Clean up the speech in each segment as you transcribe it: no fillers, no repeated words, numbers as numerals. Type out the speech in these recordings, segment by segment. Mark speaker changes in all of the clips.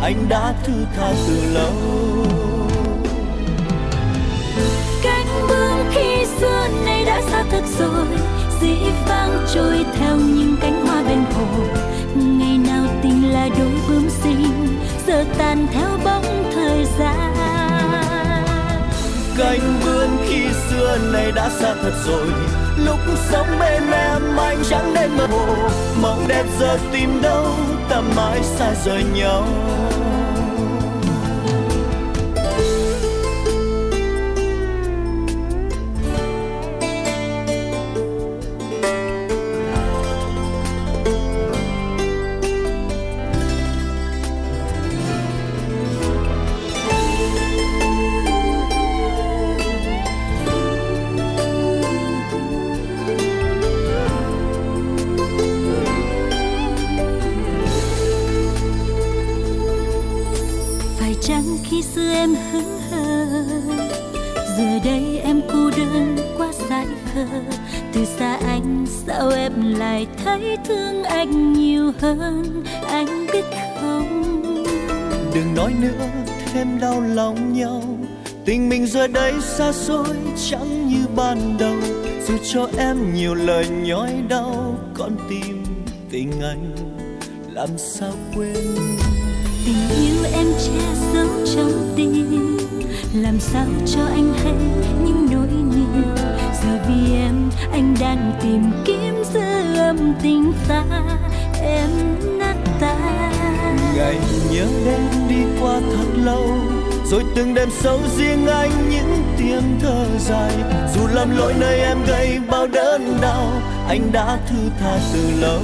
Speaker 1: anh đã thứ tha từ lâu.
Speaker 2: Cánh bướm khi xưa nay đã xa thật rồi, dĩ vãng trôi theo những cánh hoa bên hồ. Ngày nào tình là đôi bướm xinh, giờ tàn theo bóng thời gian.
Speaker 1: Cánh bướm khi xưa nay đã xa thật rồi, lúc sống bên em anh chẳng nên mơ hồ. Mộng đẹp giờ tìm đâu, ta mãi xa rời nhau.
Speaker 2: Khi xưa em hững hờ, giờ đây em cô đơn quá dại khờ. Từ xa anh sao em lại thấy thương anh nhiều hơn, anh biết không?
Speaker 1: Đừng nói nữa thêm đau lòng nhau, tình mình giờ đây xa xôi chẳng như ban đầu. Dù cho em nhiều lời nhói đau, con tim tình anh làm sao quên.
Speaker 2: Tình yêu em che giấu trong tim, làm sao cho anh hay những nỗi niềm. Giờ vì em anh đang tìm kiếm dư âm tình ta, em nát tan.
Speaker 1: Ngày nhớ đến đi qua thật lâu, rồi từng đêm sâu riêng anh những tiếng thở dài. Dù lầm lỗi nơi em gây bao đớn đau, anh đã thứ tha từ lâu.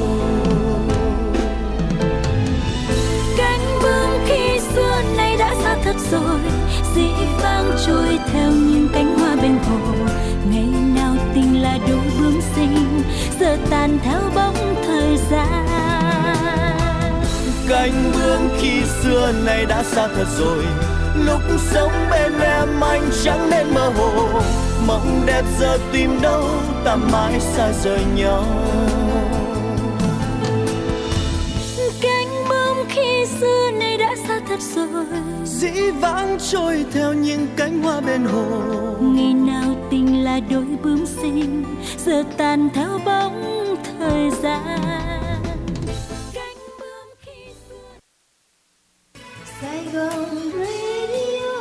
Speaker 2: Khi xưa nay đã xa thật rồi, dĩ vãng trôi theo những cánh hoa bên hồ. Ngày nào tình là đôi bướm xinh, giờ tàn theo bóng thời gian.
Speaker 1: Cánh bướm khi xưa nay đã xa thật rồi, lúc sống bên em anh chẳng nên mơ hồ. Mộng đẹp giờ tìm đâu, ta mãi xa rời nhau.
Speaker 2: Cánh bướm khi xưa nay đã xa thật rồi,
Speaker 1: dĩ vãng trôi theo những cánh hoa bên hồ.
Speaker 2: Ngày nào tình là đôi bướm xinh, giờ tàn theo bóng thời gian. Cánh bướm khi xưa. Sài Gòn Radio.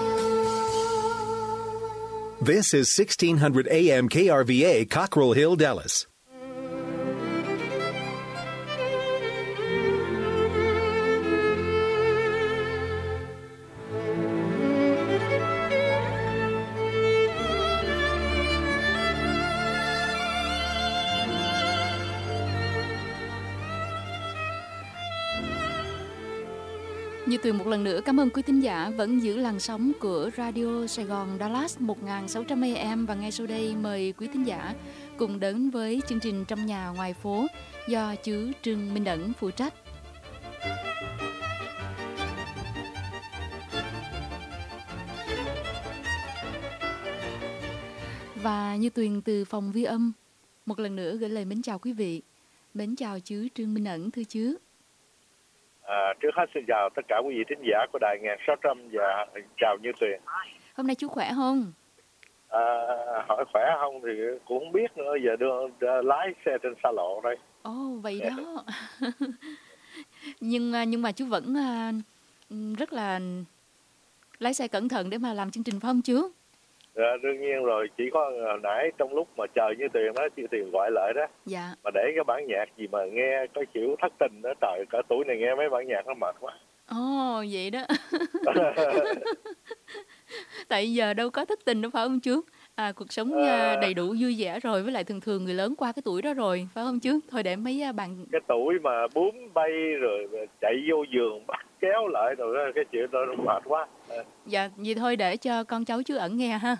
Speaker 3: This is 1600 AM KRVA, Cockrell Hill, Dallas.
Speaker 4: Như Tuyền một lần nữa cảm ơn quý thính giả vẫn giữ làn sóng của Radio Sài Gòn Dallas 1600 AM. Và ngay sau đây mời quý thính giả cùng đến với chương trình Trong Nhà Ngoài Phố do chú Trương Minh Ẩn phụ trách. Và Như Tuyền từ phòng ghi âm một lần nữa gửi lời mến chào quý vị. Mến chào chú Trương Minh Ẩn, thưa chú.
Speaker 5: Trước hết xin chào tất cả quý vị thính giả của đài 1600 và chào Như Tuyền.
Speaker 4: Hôm nay chú khỏe không?
Speaker 5: Hỏi khỏe không thì cũng không biết nữa, giờ đưa lái xe trên xa lộ đây.
Speaker 4: Vậy đó. nhưng mà chú vẫn rất là lái xe cẩn thận để mà làm chương trình phải không chú?
Speaker 5: Đương nhiên rồi, chỉ có nãy trong lúc mà chờ Như Tuyền đó, Như Tuyền gọi lại đó.
Speaker 4: Dạ.
Speaker 5: Mà để cái bản nhạc gì mà nghe có kiểu thất tình đó, trời, cả tuổi này nghe mấy bản nhạc nó mệt quá.
Speaker 4: Vậy đó. Tại giờ đâu có thất tình đâu phải không chú? Cuộc sống đầy đủ vui vẻ rồi, với lại thường người lớn qua cái tuổi đó rồi, phải không chú? Thôi để mấy bạn...
Speaker 5: Cái tuổi mà bướm bay rồi chạy vô giường bắt kéo lại rồi cái chuyện đó nó mệt quá.
Speaker 4: Dạ, vậy thôi để cho con cháu chú Ẩn nghe ha.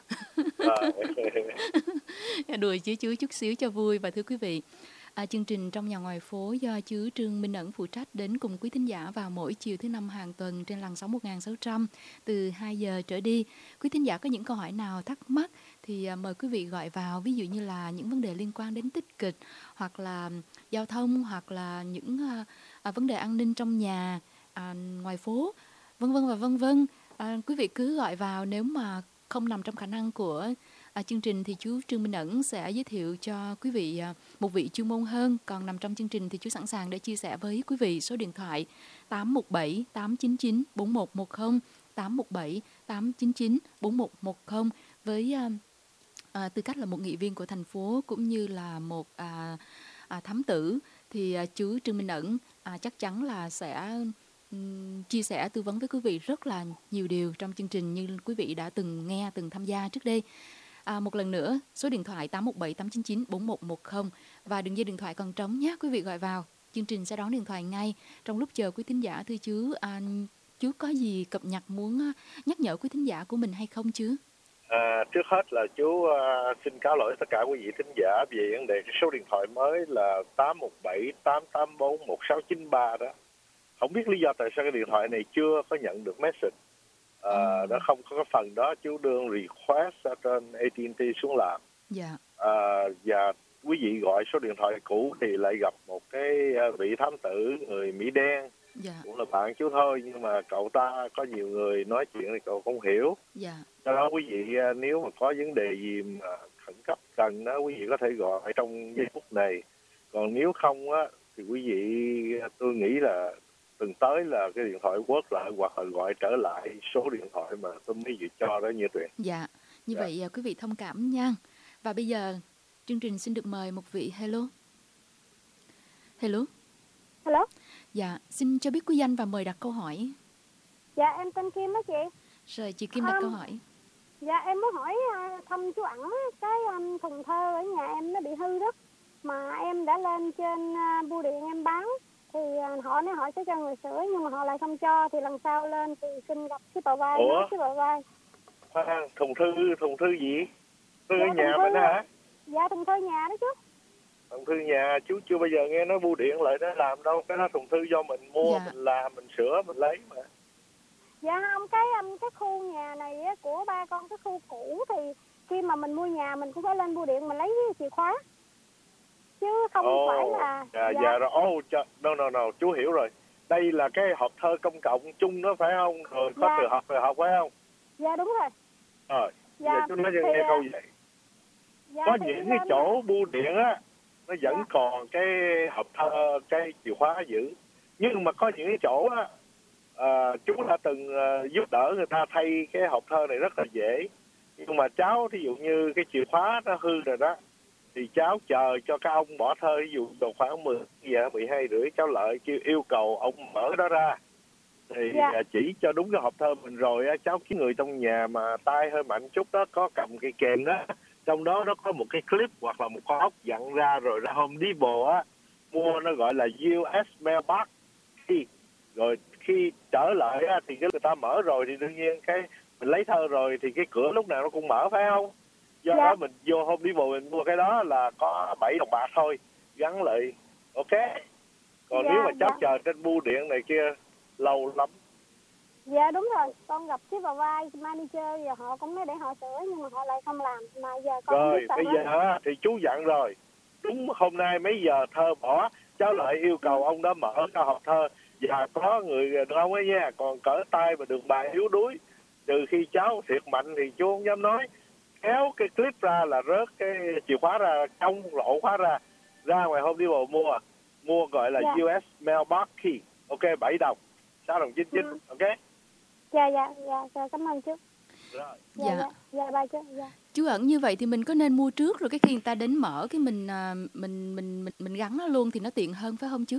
Speaker 4: Đùa chú chút xíu cho vui. Và thưa quý vị, chương trình Trong Nhà Ngoài Phố do chú Trương Minh Ẩn phụ trách đến cùng quý thính giả vào mỗi chiều thứ năm hàng tuần trên làn sóng 1600 từ 2 giờ trở đi. Quý thính giả có những câu hỏi nào thắc mắc thì mời quý vị gọi vào, ví dụ như là những vấn đề liên quan đến tích kịch, hoặc là giao thông, hoặc là những vấn đề an ninh trong nhà, ngoài phố, vân vân và vân vân. Quý vị cứ gọi vào, nếu mà không nằm trong khả năng của chương trình thì chú Trương Minh Ẩn sẽ giới thiệu cho quý vị một vị chuyên môn hơn. Còn nằm trong chương trình thì chú sẵn sàng để chia sẻ với quý vị số điện thoại 817 899 4110, 817 899 4110 với tư cách là một nghị viên của thành phố cũng như là một thám tử, thì chú Trương Minh Ẩn chắc chắn là sẽ chia sẻ tư vấn với quý vị rất là nhiều điều trong chương trình như quý vị đã từng nghe, từng tham gia trước đây. Một lần nữa, số điện thoại 817 899 4110 và đường dây điện thoại còn trống nhé, quý vị gọi vào. Chương trình sẽ đón điện thoại ngay trong lúc chờ quý thính giả. Thưa chú có gì cập nhật muốn nhắc nhở quý thính giả của mình hay không chứ?
Speaker 5: Trước hết là chú xin cáo lỗi tất cả quý vị thính giả về vấn đề số điện thoại mới là 817 884 1693 đó. Không biết lý do tại sao cái điện thoại này chưa có nhận được message. Nó không có cái phần đó, chú đương request ở trên AT&T xuống làm.
Speaker 4: Dạ.
Speaker 5: Và quý vị gọi số điện thoại cũ thì lại gặp một cái vị thám tử người Mỹ đen.
Speaker 4: Dạ.
Speaker 5: Cũng là bạn chú thôi, nhưng mà cậu ta có nhiều người nói chuyện thì cậu không hiểu.
Speaker 4: Dạ.
Speaker 5: Do đó quý vị nếu mà có vấn đề gì mà khẩn cấp cần đó, quý vị có thể gọi trong giây phút này. Còn nếu không á thì quý vị, tôi nghĩ là tuần tới là cái điện thoại quất lại hoặc là gọi trở lại số điện thoại mà tôi mới vừa cho đó như Tuyền.
Speaker 4: Dạ. Như vậy quý vị thông cảm nha. Và bây giờ chương trình xin được mời một vị. Hello. Hello.
Speaker 6: Hello.
Speaker 4: Dạ, xin cho biết quý danh và mời đặt câu hỏi.
Speaker 6: Dạ, em tên Kim đó chị.
Speaker 4: Rồi, chị Kim đặt câu hỏi.
Speaker 6: Dạ, em muốn hỏi thăm chú Ẩn cái thùng thơ ở nhà em nó bị hư đó. Mà em đã lên trên bưu điện em bán. Thì họ nói họ sẽ cho người sửa nhưng mà họ lại không cho. Thì lần sau lên thì xin gặp shipper vai. Shipper vai.
Speaker 5: Thùng thư gì? Thư ở nhà mình đó hả?
Speaker 6: Dạ, thùng thư nhà đó chú.
Speaker 5: Thùng thư nhà, chú chưa bao giờ nghe nói bưu điện lại nó làm đâu. Cái đó thùng thư do mình mua, mình làm, mình sửa, mình lấy mà.
Speaker 6: Dạ không, cái khu nhà này á, của ba con, cái khu cũ thì khi mà mình mua nhà mình cũng phải lên bưu điện mình lấy chìa khóa. Chứ không phải là...
Speaker 5: Dạ rồi, no, chú hiểu rồi. Đây là cái hộp thơ công cộng chung đó phải không? Rồi có từ học phải không?
Speaker 6: Dạ đúng rồi.
Speaker 5: Giờ chú nói cho nghe câu vậy. Có những cái chỗ bưu điện á, nó vẫn còn cái hộp thơ, cái chìa khóa giữ. Nhưng mà có những cái chỗ á, chú đã từng giúp đỡ người ta thay cái hộp thơ này rất là dễ. Nhưng mà cháu thí dụ như cái chìa khóa nó hư rồi đó, thì cháu chờ cho các ông bỏ thơ, ví dụ vào khoảng 10 giờ 12 rưỡi cháu lại kêu yêu cầu ông mở đó ra. Thì chỉ cho đúng cái hộp thơ mình rồi á, cháu kiếm người trong nhà mà tay hơi mạnh chút đó, có cầm cái kèm đó, trong đó nó có một cái clip hoặc là một con ốc dặn ra, rồi ra Home Depot á mua, nó gọi là US Mailbox. Rồi khi trở lại á, thì cái người ta mở rồi thì đương nhiên cái mình lấy thơ rồi thì cái cửa lúc nào nó cũng mở phải không? Do đó mình vô Home Depot mình mua cái đó là có 7 đồng bạc thôi, gắn lại, ok. Còn nếu mà cháu chờ trên bưu điện này kia lâu lắm.
Speaker 6: Dạ đúng rồi, con gặp shipper vai, manager và họ cũng nói để họ sửa nhưng mà họ lại không làm. Mà giờ con
Speaker 5: rồi bây giờ thì chú dặn rồi, đúng hôm nay mấy giờ thơ bỏ, cháu lại yêu cầu ông đó mở cái hộp thơ. Và có người đàn ông ấy nha, còn cỡ tay mà đường bài yếu đuối, trừ khi cháu thiệt mạnh thì chú không dám nói, kéo cái clip ra là rớt cái chìa khóa ra, trong lỗ khóa ra ngoài Home Depot mua gọi là US Mailbox Key, ok, 7 đồng, 6 đồng 99, ok.
Speaker 6: Dạ, cảm ơn chú.
Speaker 5: Rồi.
Speaker 6: Dạ ba chú. Dạ.
Speaker 4: Chú Ẩn, như vậy thì mình có nên mua trước rồi cái khi người ta đến mở cái mình gắn nó luôn thì nó tiện hơn phải không chú?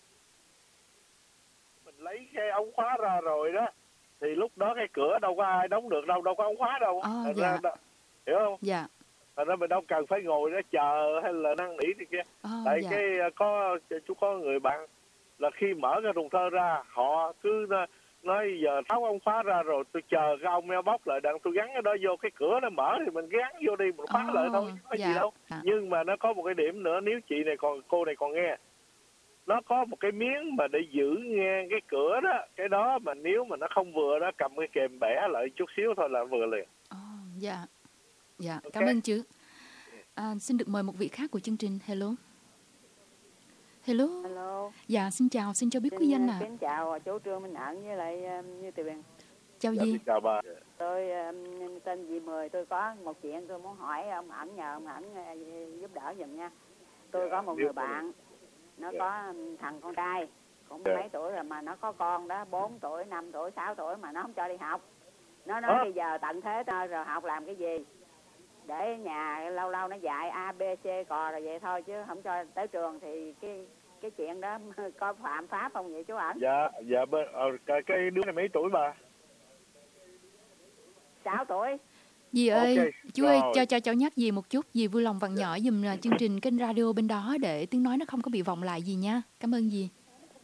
Speaker 5: Mình lấy cái ống khóa ra rồi đó thì lúc đó cái cửa đâu có ai đóng được đâu có ống khóa đâu. Hiểu không?
Speaker 4: Dạ.
Speaker 5: Thành ra mình đâu cần phải ngồi đó chờ hay là năn nỉ thì kia. Tại cái chú có người bạn là khi mở cái thùng thơ ra, họ cứ nói giờ tháo ống khóa ra rồi tôi chờ cái ông mailbox lại đặng tôi gắn cái đó vô, cái cửa nó mở thì mình gắn vô đi, mình khóa lại thôi, không có gì đâu. Nhưng mà nó có một cái điểm nữa, nếu cô này còn nghe, nó có một cái miếng mà để giữ ngang cái cửa đó, cái đó mà nếu mà nó không vừa đó, cầm cái kềm bẻ lại chút xíu thôi là vừa liền.
Speaker 4: Dạ, okay. Cảm ơn chú. Xin được mời một vị khác của chương trình. Hello. Hello.
Speaker 7: Hello.
Speaker 4: Dạ, xin chào, xin cho biết quý danh ạ.
Speaker 7: Kính chào chú Trương Minh Ẩn với lại Như Tuyền.
Speaker 4: Chào
Speaker 5: Dạ,
Speaker 4: gì?
Speaker 5: xin chào bà.
Speaker 7: Tôi tên Dì Mười, tôi có một chuyện tôi muốn hỏi ông Ẩn, nhờ ông Ẩn giúp đỡ giùm nha. Tôi có một người bạn, nó có thằng con trai, cũng mấy tuổi rồi mà nó có con đó, 4 tuổi, 5 tuổi, 6 tuổi mà nó không cho đi học. Nó nói bây giờ tận thế rồi học làm cái gì? Để nhà lâu lâu nó dạy A, B, C, cò rồi vậy thôi chứ không cho tới trường thì cái chuyện đó có phạm pháp không vậy chú Ẩn?
Speaker 5: Dạ cái đứa này mấy tuổi bà?
Speaker 7: 6 tuổi.
Speaker 4: Dì ơi,
Speaker 5: Okay,
Speaker 4: chú
Speaker 5: rồi.
Speaker 4: ơi, cho cháu nhắc dì một chút, dì vui lòng vặn nhỏ dùm chương trình kênh radio bên đó để tiếng nói nó không có bị vọng lại gì nha. Cảm ơn dì.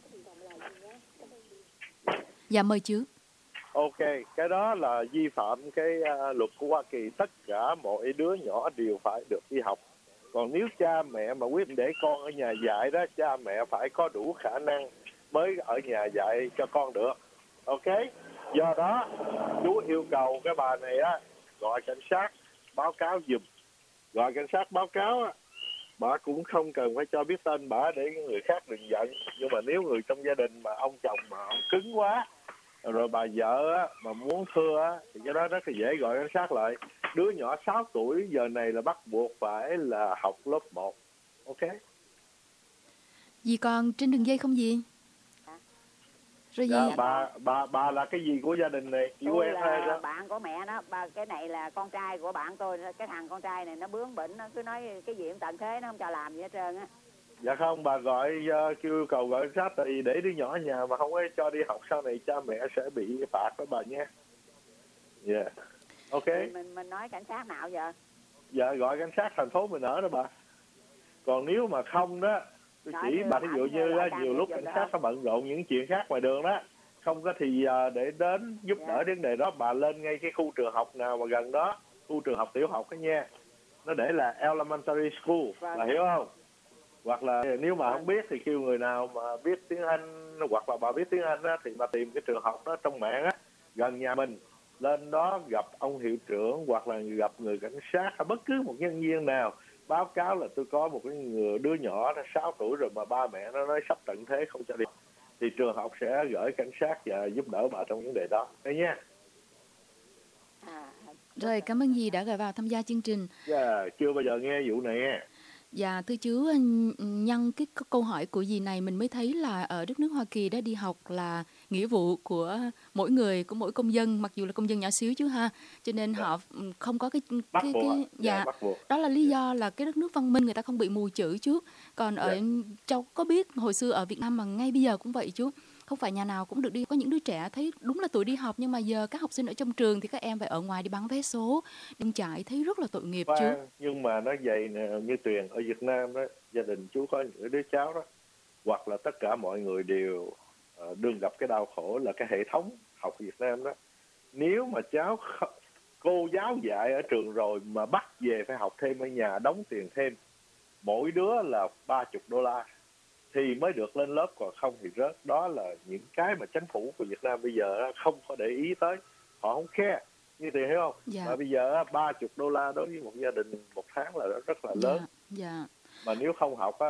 Speaker 4: Dạ mời chú.
Speaker 5: Ok, cái đó là vi phạm cái luật của Hoa Kỳ. Tất cả mọi đứa nhỏ đều phải được đi học. Còn nếu cha mẹ mà quyết định để con ở nhà dạy đó, cha mẹ phải có đủ khả năng mới ở nhà dạy cho con được. Ok, do đó chú yêu cầu cái bà này á gọi cảnh sát báo cáo giùm. Gọi cảnh sát báo cáo á, bà cũng không cần phải cho biết tên bà để người khác đừng giận. Nhưng mà nếu người trong gia đình mà ông chồng mà ông cứng quá, rồi bà vợ á, mà muốn thưa á, thì cái đó rất là dễ gọi cảnh sát lại. Đứa nhỏ 6 tuổi giờ này là bắt buộc phải là học lớp 1. Ok.
Speaker 4: Dì còn trên đường dây không dì? Rồi
Speaker 5: Dạ,
Speaker 4: dì.
Speaker 5: bà là cái gì của gia đình này? Chị
Speaker 7: Tôi
Speaker 5: quen hay
Speaker 7: là
Speaker 5: sao?
Speaker 7: bạn của mẹ nó, cái này là con trai của bạn tôi, cái thằng con trai này nó bướng bỉnh, nó cứ nói cái gì cũng tận thế, nó không cho làm gì hết trơn á.
Speaker 5: Dạ không, bà gọi kêu yêu cầu gọi cảnh sát, tại vì để đứa nhỏ ở nhà mà không có cho đi học sau này cha mẹ sẽ bị phạt đó bà nhé. Dạ. Ok.
Speaker 7: Mình nói cảnh sát nào giờ?
Speaker 5: Dạ gọi cảnh sát thành phố mình ở đó bà. Còn nếu mà không đó, tôi
Speaker 7: Nói
Speaker 5: chỉ
Speaker 7: như
Speaker 5: bà thí dụ như
Speaker 7: là
Speaker 5: nhiều lúc cảnh sát nó bận rộn những chuyện khác ngoài đường đó, không có thì để đến giúp đỡ vấn đề đó, bà lên ngay cái khu trường học nào mà gần đó, khu trường học tiểu học đó nha, nó để là elementary school, bà hiểu không? Hoặc là nếu mà không biết thì kêu người nào mà biết tiếng Anh, hoặc là bà biết tiếng Anh á, thì bà tìm cái trường học đó trong mạng á, gần nhà mình, lên đó gặp ông hiệu trưởng hoặc là gặp người cảnh sát hay bất cứ một nhân viên nào, báo cáo là tôi có một cái đứa nhỏ nó 6 tuổi rồi mà ba mẹ nó nói sắp tận thế không cho đi, thì trường học sẽ gửi cảnh sát và giúp đỡ bà trong vấn đề đó. Đấy nha.
Speaker 4: Rồi, cảm ơn dì đã gọi vào tham gia chương trình.
Speaker 5: Dạ, chưa bao giờ nghe vụ này nghe.
Speaker 4: Dạ, thưa chú, nhân cái câu hỏi của dì này mình mới thấy là ở đất nước Hoa Kỳ đó, đi học là nghĩa vụ của mỗi người, của mỗi công dân, mặc dù là công dân nhỏ xíu chứ ha. Cho nên họ không có cái
Speaker 5: dạ, bắt buộc.
Speaker 4: Đó là lý do là cái đất nước văn minh người ta không bị mù chữ chú. Còn ở cháu có biết hồi xưa ở Việt Nam mà ngay bây giờ cũng vậy chú. Không phải nhà nào cũng được đi, có những đứa trẻ thấy đúng là tuổi đi học, nhưng mà giờ các học sinh ở trong trường thì các em phải ở ngoài đi bán vé số, đi chạy, thấy rất là tội nghiệp chú.
Speaker 5: Nhưng mà nó vậy nè, như Tuyền ở Việt Nam đó, gia đình chú có những đứa cháu đó, hoặc là tất cả mọi người đều đương gặp cái đau khổ là cái hệ thống học Việt Nam đó. Nếu mà cô giáo dạy ở trường rồi mà bắt về phải học thêm ở nhà, đóng tiền thêm, mỗi đứa là $30 thì mới được lên lớp, còn không thì rớt. Đó là những cái mà chính phủ của Việt Nam bây giờ không có để ý tới, họ không care, như thì hiểu không?
Speaker 4: Dạ.
Speaker 5: Mà bây giờ $30 đối với một gia đình một tháng là rất là lớn.
Speaker 4: Dạ.
Speaker 5: Mà nếu không học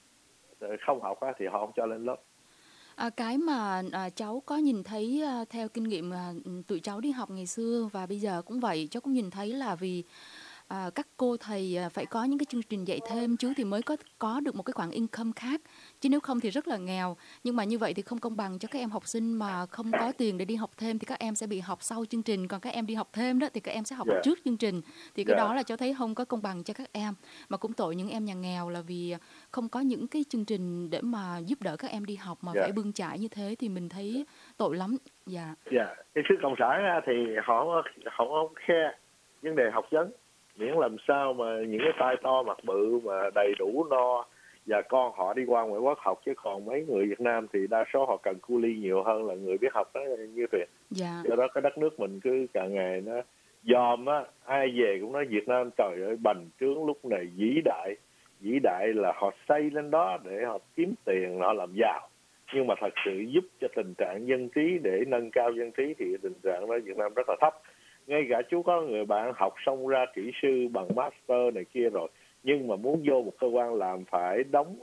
Speaker 5: thì họ không cho lên lớp.
Speaker 4: Cái mà cháu có nhìn thấy theo kinh nghiệm tụi cháu đi học ngày xưa và bây giờ cũng vậy, cháu cũng nhìn thấy là vì các cô thầy phải có những cái chương trình dạy thêm chú thì mới có được một cái khoản income khác, chứ nếu không thì rất là nghèo. Nhưng mà như vậy thì không công bằng cho các em học sinh mà không có tiền để đi học thêm, thì các em sẽ bị học sau chương trình, còn các em đi học thêm đó thì các em sẽ học trước chương trình, thì cái đó là cháu thấy không có công bằng cho các em, mà cũng tội những em nhà nghèo là vì không có những cái chương trình để mà giúp đỡ các em đi học mà phải bươn chải như thế, thì mình thấy tội lắm.
Speaker 5: Cái sức cộng sản thì họ không khe vấn đề học vấn, miễn làm sao mà những cái tay to mặt bự mà đầy đủ no và con họ đi qua ngoại quốc học, chứ còn mấy người Việt Nam thì đa số họ cần cu ly nhiều hơn là người biết học đó, như vậy. Do đó cái đất nước mình cứ càng ngày nó dòm á, ai về cũng nói Việt Nam trời ơi bành trướng lúc này vĩ đại là họ xây lên đó để họ kiếm tiền, họ làm giàu, nhưng mà thật sự giúp cho tình trạng dân trí, để nâng cao dân trí thì tình trạng đó Việt Nam rất là thấp. Ngay cả chú có người bạn học xong ra kỹ sư bằng master này kia rồi, nhưng mà muốn vô một cơ quan làm phải đóng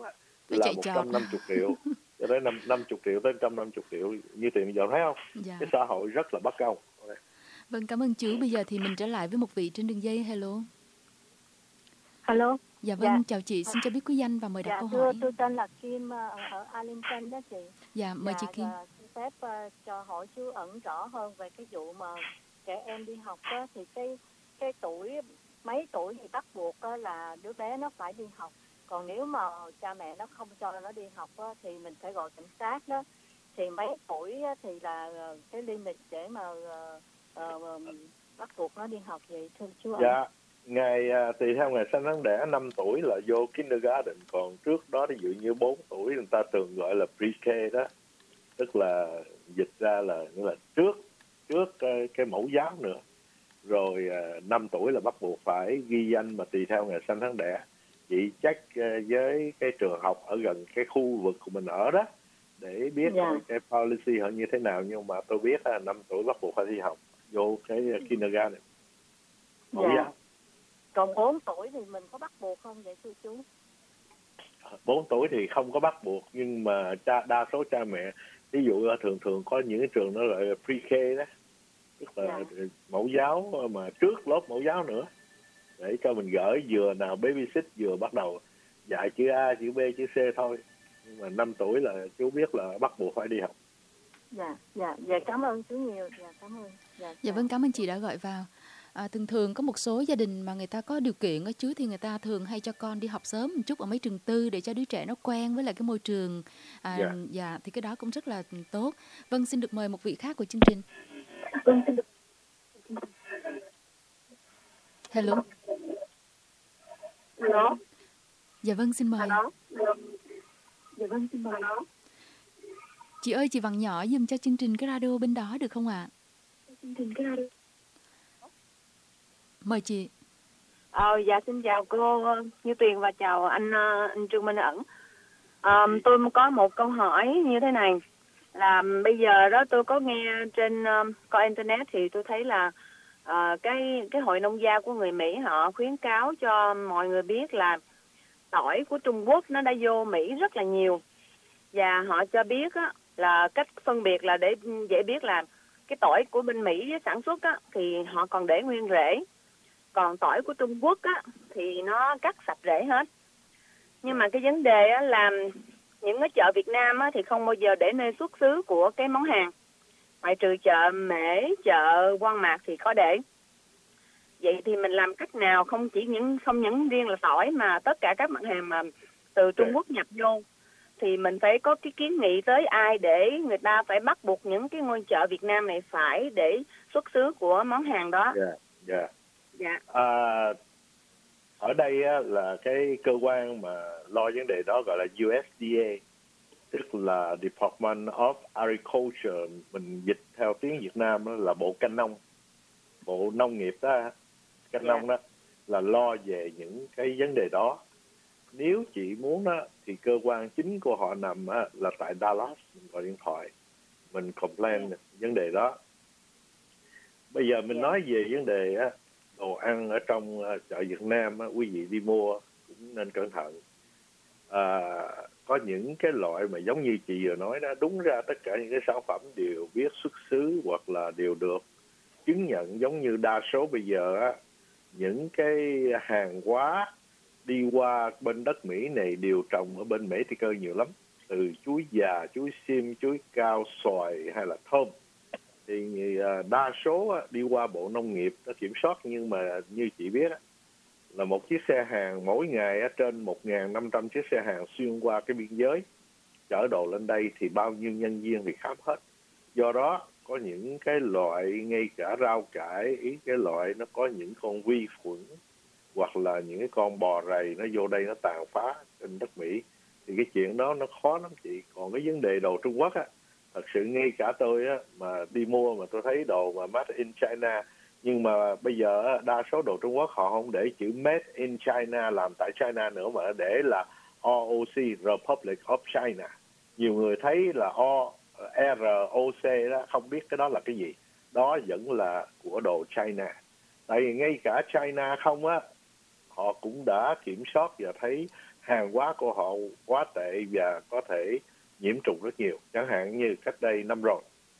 Speaker 4: Phải
Speaker 5: là
Speaker 4: chạy chọt.
Speaker 5: 150 triệu cho tới 50 triệu tới 150 triệu như tiền bây giờ, thấy không?
Speaker 4: Dạ.
Speaker 5: Cái xã hội rất là bất công.
Speaker 4: Vâng, cảm ơn chú. Bây giờ thì mình trở lại với một vị trên đường dây. Hello.
Speaker 6: Alo.
Speaker 4: Dạ vâng, chào chị, xin cho biết quý danh và mời đặt câu hỏi.
Speaker 6: Tôi tên là Kim ở Arlington đó chị.
Speaker 4: Dạ, mời chị Kim.
Speaker 6: Xin phép cho hỏi chú ẩn rõ hơn về cái vụ mà trẻ em đi học đó, thì cái tuổi mấy tuổi thì bắt buộc là đứa bé nó phải đi học. Còn nếu mà cha mẹ nó không cho nó đi học thì mình phải gọi cảnh sát đó. Thì mấy tuổi thì là cái limit để mà bắt buộc nó đi học vậy thưa chú?
Speaker 5: Dạ, tùy theo ngày sinh tháng đẻ, 5 tuổi là vô kindergarten, còn trước đó ví dụ như 4 tuổi người ta thường gọi là pre-K đó, tức là dịch ra là trước cái mẫu giáo nữa. Rồi 5 tuổi là bắt buộc phải ghi danh, mà tùy theo ngày sinh tháng đẻ. Chị check với cái trường học ở gần cái khu vực của mình ở đó để biết cái policy họ như thế nào, nhưng mà tôi biết là 5 tuổi bắt buộc phải đi học, vô cái kindergarten. Mẫu giáo.
Speaker 6: Còn 4 tuổi thì mình có bắt buộc không vậy thưa chú?
Speaker 5: 4 tuổi thì không có bắt buộc, nhưng mà đa số cha mẹ, ví dụ thường có những cái trường nó gọi là pre-K đó, tức là mẫu giáo mà trước lớp mẫu giáo nữa, để cho mình gửi vừa nào babysit vừa bắt đầu dạy chữ A, chữ B, chữ C thôi. Nhưng mà 5 tuổi là chú biết là bắt buộc phải đi học.
Speaker 6: Dạ, cảm ơn chú nhiều. Cảm ơn.
Speaker 4: Dạ vâng, cảm ơn chị đã gọi vào. Thường có một số gia đình mà người ta có điều kiện ở chú, thì người ta thường hay cho con đi học sớm một chút ở mấy trường tư để cho đứa trẻ nó quen với lại cái môi trường. Dạ, thì cái đó cũng rất là tốt. Vâng, xin được mời một vị khác của chương trình. Hello. Dạ vâng, xin mời. Chị ơi, chị vặn nhỏ giùm cho chương trình cái radio bên đó được không ạ? Mời chị.
Speaker 8: Dạ, xin chào cô Như Tuyền và chào anh Trương Minh Ẩn. Tôi có một câu hỏi như thế này, là bây giờ đó tôi có nghe trên coi internet thì tôi thấy là cái hội nông gia của người Mỹ họ khuyến cáo cho mọi người biết là tỏi của Trung Quốc nó đã vô Mỹ rất là nhiều, và họ cho biết á, là cách phân biệt là để dễ biết là cái tỏi của bên Mỹ sản xuất á, thì họ còn để nguyên rễ, còn tỏi của Trung Quốc á, thì nó cắt sạch rễ hết. Nhưng mà cái vấn đề á, là những cái chợ Việt Nam á, thì không bao giờ để nơi xuất xứ của cái món hàng, ngoại trừ chợ Mễ, chợ Quan Mạc thì có để. Vậy thì mình làm cách nào không những riêng là tỏi mà tất cả các mặt hàng mà từ Trung Quốc nhập vô, thì mình phải có cái kiến nghị tới ai để người ta phải bắt buộc những cái ngôi chợ Việt Nam này phải để xuất xứ của món hàng đó?
Speaker 5: Dạ. Ở đây á, là cái cơ quan mà lo vấn đề đó gọi là USDA, tức là Department of Agriculture, mình dịch theo tiếng Việt Nam đó là Bộ Canh Nông, Bộ Nông nghiệp đó, Canh Nông đó, là lo về những cái vấn đề đó. Nếu chị muốn đó, thì cơ quan chính của họ nằm á, là tại Dallas, mình gọi điện thoại, mình complain vấn đề đó. Bây giờ mình nói về vấn đề á, đồ ăn ở trong chợ Việt Nam á, quý vị đi mua cũng nên cẩn thận. Có những cái loại mà giống như chị vừa nói đó, đúng ra tất cả những cái sản phẩm đều biết xuất xứ hoặc là đều được chứng nhận, giống như đa số bây giờ á, những cái hàng hóa đi qua bên đất Mỹ này đều trồng ở bên Mexico nhiều lắm, từ chuối già, chuối xiêm, chuối cao, xoài hay là thơm. Thì đa số đi qua Bộ Nông nghiệp nó kiểm soát, nhưng mà như chị biết là một chiếc xe hàng mỗi ngày trên 1.500 chiếc xe hàng xuyên qua cái biên giới chở đồ lên đây thì bao nhiêu nhân viên thì khám hết. Do đó có những cái loại, ngay cả rau cải, cái loại nó có những con vi khuẩn hoặc là những cái con bò rầy nó vô đây nó tàn phá trên đất Mỹ, thì cái chuyện đó nó khó lắm chị. Còn cái vấn đề đồ Trung Quốc thật sự ngay cả tôi mà đi mua mà tôi thấy đồ mà made in China, nhưng mà bây giờ đa số đồ Trung Quốc họ không để chữ made in China, làm tại China nữa, mà để là ROC, Republic of China. Nhiều người thấy là ROC đó, không biết cái đó là cái gì. Đó vẫn là của đồ China. Tại vì ngay cả China không họ cũng đã kiểm soát và thấy hàng hóa của họ quá tệ và có thể nhiễm trùng rất nhiều. Chẳng hạn như cách đây năm rồi,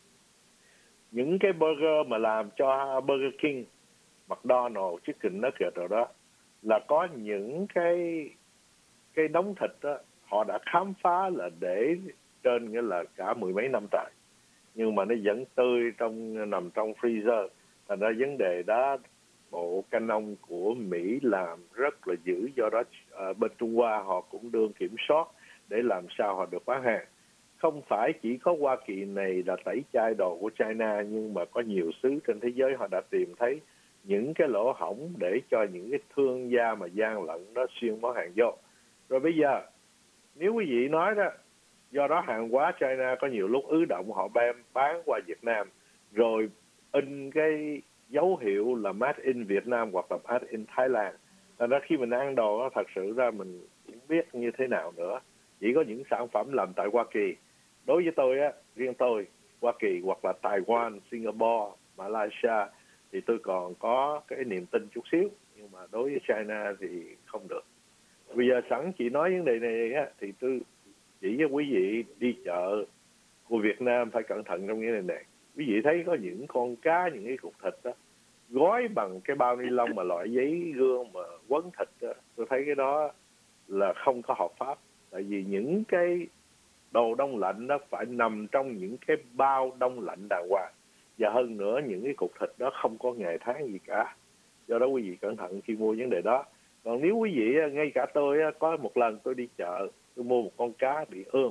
Speaker 5: những cái burger mà làm cho Burger King, McDonald's, Chicken Nugget rồi đó, là có những cái đống thịt đó, họ đã khám phá là để trên nghĩa là cả mười mấy năm trời, nhưng mà nó vẫn tươi nằm trong freezer. Thành ra vấn đề đó Bộ Canh nông của Mỹ làm rất là dữ, do đó bên Trung Hoa họ cũng đương kiểm soát để làm sao họ được bán hàng. Không phải chỉ có Hoa Kỳ này là tẩy chay đồ của China, nhưng mà có nhiều xứ trên thế giới họ đã tìm thấy những cái lỗ hổng để cho những cái thương gia mà gian lận đó xuyên món hàng vô. Rồi bây giờ nếu quý vị nói đó, do đó hàng hóa China có nhiều lúc ứ động, họ bán qua Việt Nam rồi in cái dấu hiệu là Made in Việt Nam hoặc là Made in Thailand. Thành ra khi mình ăn đồ đó, thật sự ra mình không biết như thế nào nữa. Chỉ có những sản phẩm làm tại Hoa Kỳ. Đối với tôi á, riêng tôi, Hoa Kỳ hoặc là Taiwan, Singapore, Malaysia thì tôi còn có cái niềm tin chút xíu, nhưng mà đối với China thì không được. Bây giờ sẵn chị nói vấn đề này á, thì tôi chỉ với quý vị đi chợ của Việt Nam phải cẩn thận trong những này. Quý vị thấy có những con cá, những cái cục thịt đó gói bằng cái bao ni lông mà loại giấy gương mà quấn thịt đó, tôi thấy cái đó là không có hợp pháp. Tại vì những cái đồ đông lạnh đó phải nằm trong những cái bao đông lạnh đàng hoàng, và hơn nữa những cái cục thịt đó không có ngày tháng gì cả. Do đó quý vị cẩn thận khi mua vấn đề đó. Còn nếu quý vị, ngay cả tôi có một lần tôi đi chợ, tôi mua một con cá bị ương,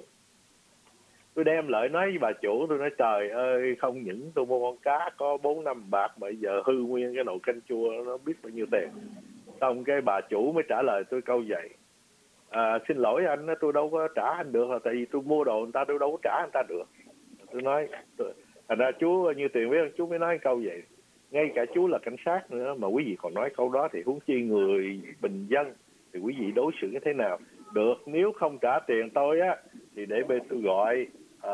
Speaker 5: tôi đem lại nói với bà chủ, tôi nói trời ơi, không những tôi mua con cá có 4-5 bạc mà giờ hư nguyên cái nồi canh chua nó biết bao nhiêu tiền. Xong cái bà chủ mới trả lời tôi câu vậy: xin lỗi anh, tôi đâu có trả anh được, là tại vì tôi mua đồ người ta, tôi đâu có trả anh ta được. Tôi nói thành ra chú như tiền biết, chú mới nói câu vậy. Ngay cả chú là cảnh sát nữa mà quý vị còn nói câu đó, thì huống chi người bình dân thì quý vị đối xử như thế nào được. Nếu không trả tiền tôi á thì để bên tôi gọi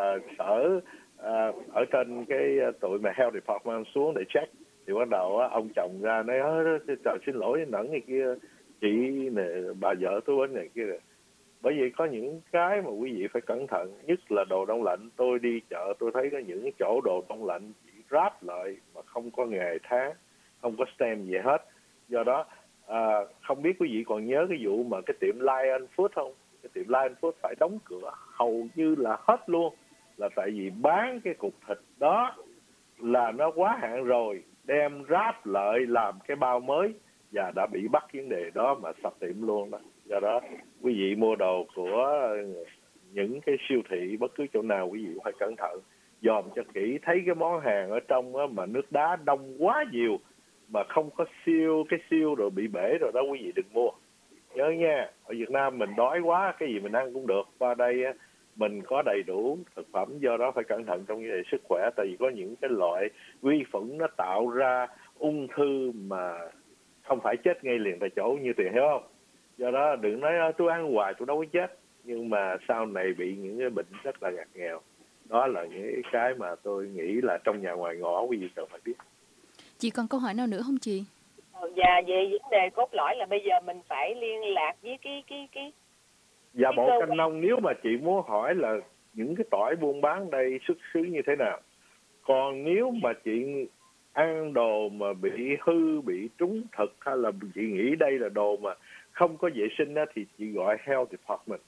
Speaker 5: sở ở trên cái tụi mà Health Department xuống để check. Thì bắt đầu ông chồng ra nói trời xin lỗi nẫn này kia, chị nè, bà vợ tôi bên này kia. Bởi vì có những cái mà quý vị phải cẩn thận, nhất là đồ đông lạnh. Tôi đi chợ tôi thấy có những chỗ đồ đông lạnh chỉ ráp lại mà không có ngày tháng, không có stamp gì hết. Do đó không biết quý vị còn nhớ cái vụ mà cái tiệm Lion Food không? Cái tiệm Lion Food phải đóng cửa hầu như là hết luôn, là tại vì bán cái cục thịt đó là nó quá hạn rồi, đem ráp lại làm cái bao mới và đã bị bắt vấn đề đó mà sập tiệm luôn đó. Do đó quý vị mua đồ của những cái siêu thị bất cứ chỗ nào quý vị phải cẩn thận, dòm cho kỹ. Thấy cái món hàng ở trong đó mà nước đá đông quá nhiều mà không có cái siêu rồi bị bể rồi đó, quý vị đừng mua. Nhớ nha, ở Việt Nam mình đói quá, cái gì mình ăn cũng được. Qua đây mình có đầy đủ thực phẩm, do đó phải cẩn thận trong vấn đề sức khỏe. Tại vì có những cái loại vi khuẩn nó tạo ra ung thư mà không phải chết ngay liền tại chỗ như tiền, hiểu không? Do đó đừng nói tôi ăn hoài tôi đâu có chết, nhưng mà sau này bị những cái bệnh rất là ngặt nghèo. Đó là những cái mà tôi nghĩ là trong nhà ngoài ngõ quý vị cần phải biết.
Speaker 4: Chị còn câu hỏi nào nữa không chị?
Speaker 9: Dạ, về vấn đề cốt lõi là bây giờ mình phải liên lạc với cái
Speaker 5: Dạ, Bộ Canh nông, nếu mà chị muốn hỏi là những cái tỏi buôn bán đây xuất xứ như thế nào. Còn nếu mà chị ăn đồ mà bị hư, bị trúng thực, hay là chị nghĩ đây là đồ mà không có vệ sinh đó, thì chị gọi Health Department.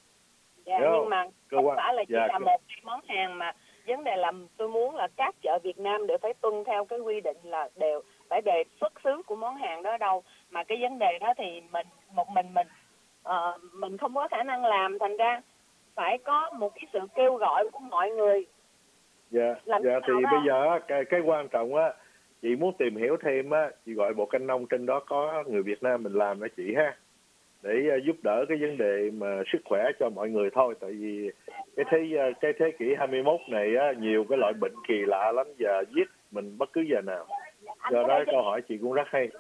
Speaker 9: Dạ, nhưng mà không phải là chỉ là một cái món hàng, mà vấn đề là tôi muốn là các chợ Việt Nam đều phải tuân theo cái quy định là đều phải đề xuất xứ của món hàng đó đâu. Mà cái vấn đề đó thì mình không có khả năng làm, thành ra phải có một cái sự kêu gọi của mọi người.
Speaker 5: Dạ thì bây giờ cái quan trọng á, chị muốn tìm hiểu thêm á, chị gọi Bộ Canh nông, trên đó có người Việt Nam mình làm đó chị ha, để giúp đỡ cái vấn đề mà sức khỏe cho mọi người thôi. Tại vì cái thế kỷ 21 này á, nhiều cái loại bệnh kỳ lạ lắm và giết mình bất cứ giờ nào. Do đó câu hỏi chị cũng rất hay.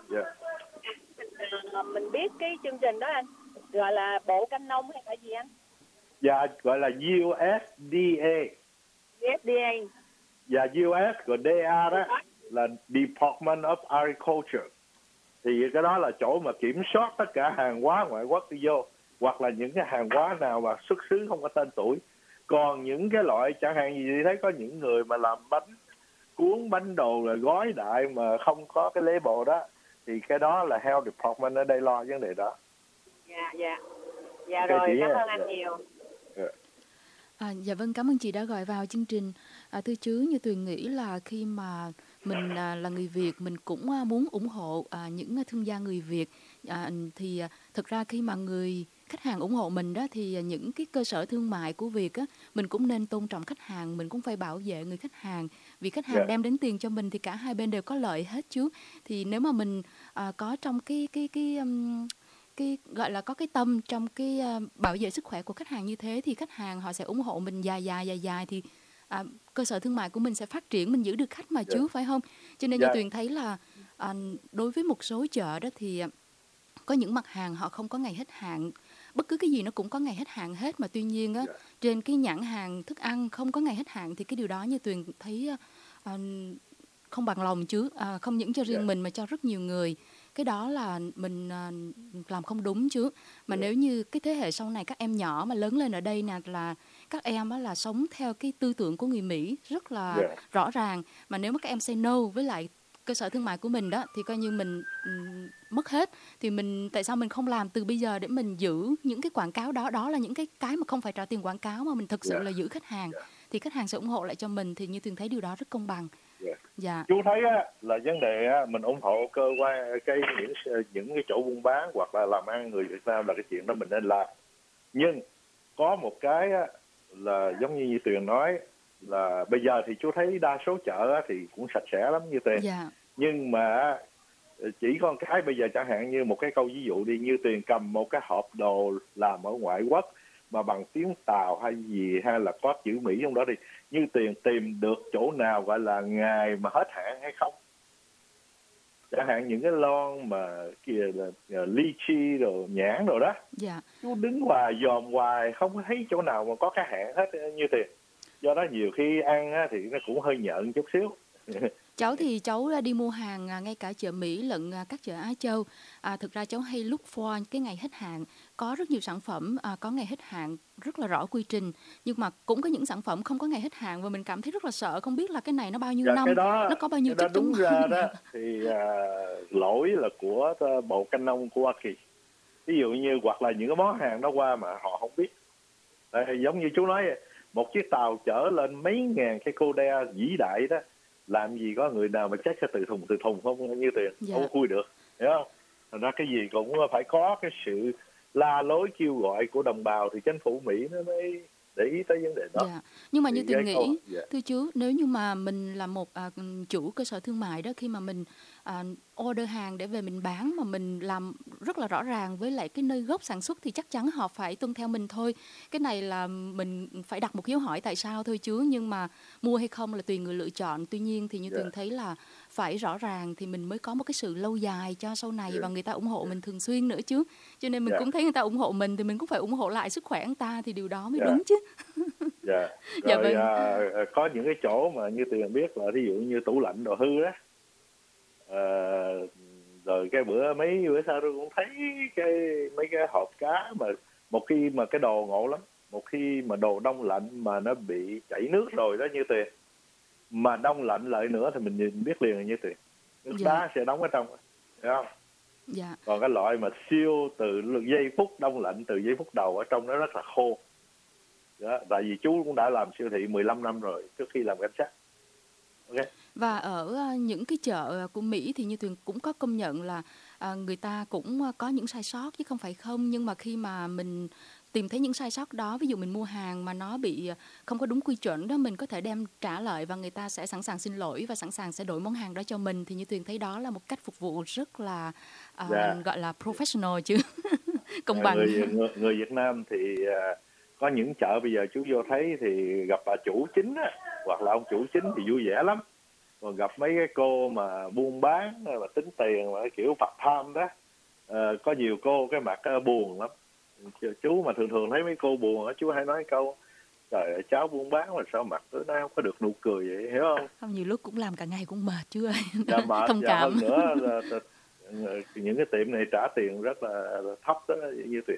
Speaker 9: Mình biết cái chương trình đó anh gọi là Bộ Canh nông hay là gì anh?
Speaker 5: Dạ, gọi là USDA.
Speaker 9: USDA.
Speaker 5: Dạ, US rồi DA đó là Department of Agriculture. Thì cái đó là chỗ mà kiểm soát tất cả hàng hóa ngoại quốc đi vô. hoặc là những cái hàng hóa nào mà xuất xứ không có tên tuổi. Còn những cái loại chẳng hạn gì thấy có những người mà làm bánh cuốn, bánh đồ là gói đại mà không có cái label đó, thì cái đó là Health Department ở đây lo vấn đề đó.
Speaker 8: Dạ rồi, cảm ơn anh nhiều.
Speaker 4: Dạ vâng, cảm ơn chị đã gọi vào chương trình. Thưa chú, như Tuyền nghĩ là khi mà mình là người Việt, mình cũng muốn ủng hộ những thương gia người Việt. Thì thực ra khi mà người khách hàng ủng hộ mình đó, thì những cái cơ sở thương mại của Việt á, mình cũng nên tôn trọng khách hàng, mình cũng phải bảo vệ người khách hàng. Vì khách hàng đem đến tiền cho mình thì cả hai bên đều có lợi hết chú. Thì nếu mà mình có trong cái gọi là có cái tâm trong cái bảo vệ sức khỏe của khách hàng như thế, thì khách hàng họ sẽ ủng hộ mình dài thì cơ sở thương mại của mình sẽ phát triển, mình giữ được khách mà chú, phải không? Cho nên như Tuyền thấy là đối với một số chợ đó thì có những mặt hàng họ không có ngày hết hạn, bất cứ cái gì nó cũng có ngày hết hạn hết, mà tuy nhiên á, trên cái nhãn hàng thức ăn không có ngày hết hạn thì cái điều đó như Tuyền thấy không bằng lòng chứ, không những cho riêng mình mà cho rất nhiều người. Cái đó là mình làm không đúng chứ. Mà nếu như cái thế hệ sau này, các em nhỏ mà lớn lên ở đây nè, là các em là sống theo cái tư tưởng của người Mỹ rất là rõ ràng. Mà nếu mà các em say no với lại cơ sở thương mại của mình đó, thì coi như mình mất hết. Thì mình tại sao mình không làm từ bây giờ để mình giữ những cái quảng cáo đó? Đó là những cái mà không phải trả tiền quảng cáo, mà mình thực sự là giữ khách hàng. Thì khách hàng sẽ ủng hộ lại cho mình. Thì như Tuyền thấy điều đó rất công bằng.
Speaker 5: Chú thấy á, là vấn đề á, mình ủng hộ cơ quan những cái chỗ buôn bán hoặc là làm ăn người Việt Nam là cái chuyện đó mình nên làm. Nhưng có một cái á, là giống như Tuyền nói, là bây giờ thì chú thấy đa số chợ á, thì cũng sạch sẽ lắm như Tuyền. Nhưng mà chỉ có cái bây giờ chẳng hạn như một cái câu ví dụ đi, như Tuyền cầm một cái hộp đồ làm ở ngoại quốc mà bằng tiếng Tàu hay gì, hay là có chữ Mỹ trong đó đi, như Tuyền tìm được chỗ nào gọi là ngày mà hết hạn hay không? Chẳng hạn những cái lon mà kia là lychee rồi nhãn rồi đó, chú đứng hoài dòm hoài không thấy chỗ nào mà có cái hạn hết như Tuyền. Do đó nhiều khi ăn á, thì nó cũng hơi nhợn chút xíu.
Speaker 4: Cháu thì cháu đi mua hàng ngay cả chợ Mỹ lẫn các chợ Á Châu. Thực ra cháu hay look for cái ngày hết hạn. Có rất nhiều sản phẩm có ngày hết hạn rất là rõ quy trình. Nhưng mà cũng có những sản phẩm không có ngày hết hạn và mình cảm thấy rất là sợ, không biết là cái này nó bao nhiêu năm, nó có bao nhiêu chất
Speaker 5: đúng ra đó thì lỗi là của Bộ Canh nông của Hoa Kỳ. Ví dụ như hoặc là những cái món hàng đó qua mà họ không biết. Giống như chú nói, một chiếc tàu chở lên mấy ngàn cái cô đe vĩ đại đó, làm gì có người nào mà check từ thùng không như Tuyền, không khui được, hiểu không? Thành ra cái gì cũng phải có cái sự la lối kêu gọi của đồng bào thì chính phủ Mỹ nó mới để ý tới vấn đề đó.
Speaker 4: Nhưng mà như Tuyền nghĩ, thưa chú, nếu như mà mình là một chủ cơ sở thương mại đó, khi mà mình order hàng để về mình bán mà mình làm rất là rõ ràng với lại cái nơi gốc sản xuất thì chắc chắn họ phải tuân theo mình thôi. Cái này là mình phải đặt một dấu hỏi tại sao thôi chứ, nhưng mà mua hay không là tùy người lựa chọn. Tuy nhiên thì như Tuyền thấy là phải rõ ràng thì mình mới có một cái sự lâu dài cho sau này và người ta ủng hộ mình thường xuyên nữa chứ. Cho nên mình cũng thấy người ta ủng hộ mình thì mình cũng phải ủng hộ lại sức khỏe người ta, thì điều đó mới đúng chứ.
Speaker 5: Rồi có những cái chỗ mà như Tuyền biết là ví dụ như tủ lạnh đồ hư đó, rồi cái mấy bữa sau tôi cũng thấy mấy cái hộp cá mà một khi mà cái đồ ngộ lắm, một khi mà đồ đông lạnh mà nó bị chảy nước rồi đó như Tuyền, mà đông lạnh lại nữa thì mình nhìn biết liền là như Tuyền, nước đá sẽ đóng ở trong, hiểu không? Còn cái loại mà siêu từ giây phút đông lạnh, từ giây phút đầu ở trong nó rất là khô. Đó, tại vì chú cũng đã làm siêu thị 15 năm rồi trước khi làm cảnh sát.
Speaker 4: Và ở những cái chợ của Mỹ thì như Tuyền cũng có công nhận là người ta cũng có những sai sót chứ không phải không. Nhưng mà khi mà mình tìm thấy những sai sót đó, ví dụ mình mua hàng mà nó bị không có đúng quy chuẩn đó, mình có thể đem trả lại và người ta sẽ sẵn sàng xin lỗi và sẵn sàng sẽ đổi món hàng đó cho mình. Thì như Tuyền thấy đó là một cách phục vụ rất là gọi là professional chứ. Công bằng.
Speaker 5: Người Việt Nam thì có những chợ bây giờ chú vô thấy thì gặp bà chủ chính á, hoặc là ông chủ chính thì vui vẻ lắm. Còn gặp mấy cái cô mà buôn bán mà tính tiền mà kiểu part time đó, có nhiều cô cái mặt buồn lắm. Chú mà thường thấy mấy cô buồn á, chú hay nói câu trời ơi, cháu buôn bán mà sao mặt tối nay không có được nụ cười vậy, hiểu không?
Speaker 4: Không, nhiều lúc cũng làm cả ngày cũng mệt chứ ơi.
Speaker 5: Mệt,
Speaker 4: thông cảm.
Speaker 5: Hơn nữa là những cái tiệm này trả tiền rất là thấp đó như Tuyền.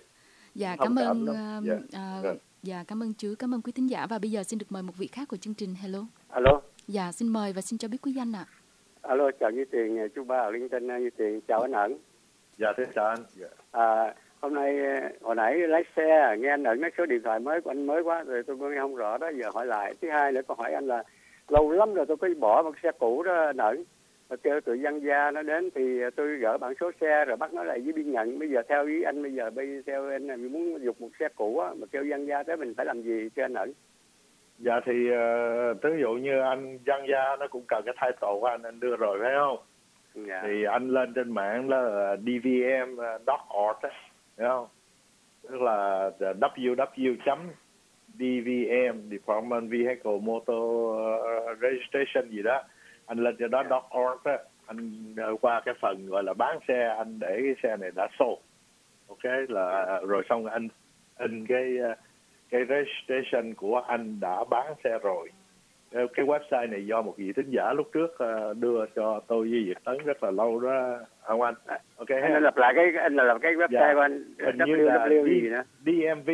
Speaker 4: Dạ,
Speaker 5: thông
Speaker 4: cảm
Speaker 5: cảm
Speaker 4: ơn
Speaker 5: lắm.
Speaker 4: dạ, cảm ơn chú, cảm ơn quý thính giả. Và bây giờ xin được mời một vị khác của chương trình. Hello.
Speaker 10: Alo.
Speaker 4: Dạ, xin mời và xin cho biết quý danh ạ.
Speaker 10: Alo, chào Như Tiền, chú Ba ở Liên Tinh, Như Tiền, chào anh Ẩn.
Speaker 5: Dạ, thế chào anh.
Speaker 10: Hôm nay, hồi nãy lái xe, nghe anh Ẩn nói số điện thoại mới của anh mới quá, rồi tôi nghe không rõ đó, giờ hỏi lại. Thứ hai nữa, tôi hỏi anh là lâu lắm rồi tôi có bỏ một xe cũ đó anh Ẩn. Rồi kêu tụi dân gia nó đến thì tôi gỡ bản số xe rồi bắt nó lại với biên nhận. Bây giờ theo ý anh, bây giờ theo anh là mình muốn dục một xe cũ á, mà kêu dân gia tới mình phải làm gì cho anh Ẩn?
Speaker 5: Dạ thì ví dụ như anh dân gia nó cũng cần cái title của anh đưa rồi phải không? Dạ. Thì anh lên trên mạng là dvm.org á, hiểu không? Tức là www.dvm Department Vehicle Motor Registration gì đó. Anh lên trên đó .org á, anh qua cái phần gọi là bán xe, anh để cái xe này đã sold. Ok, là rồi xong anh in cái registration của anh đã bán xe rồi. Cái website này do một vị thính giả lúc trước đưa cho tôi với Việt Tấn rất là lâu đó, không anh? Ok.
Speaker 10: Anh lặp lại cái website của anh, www gì nữa?
Speaker 5: DMV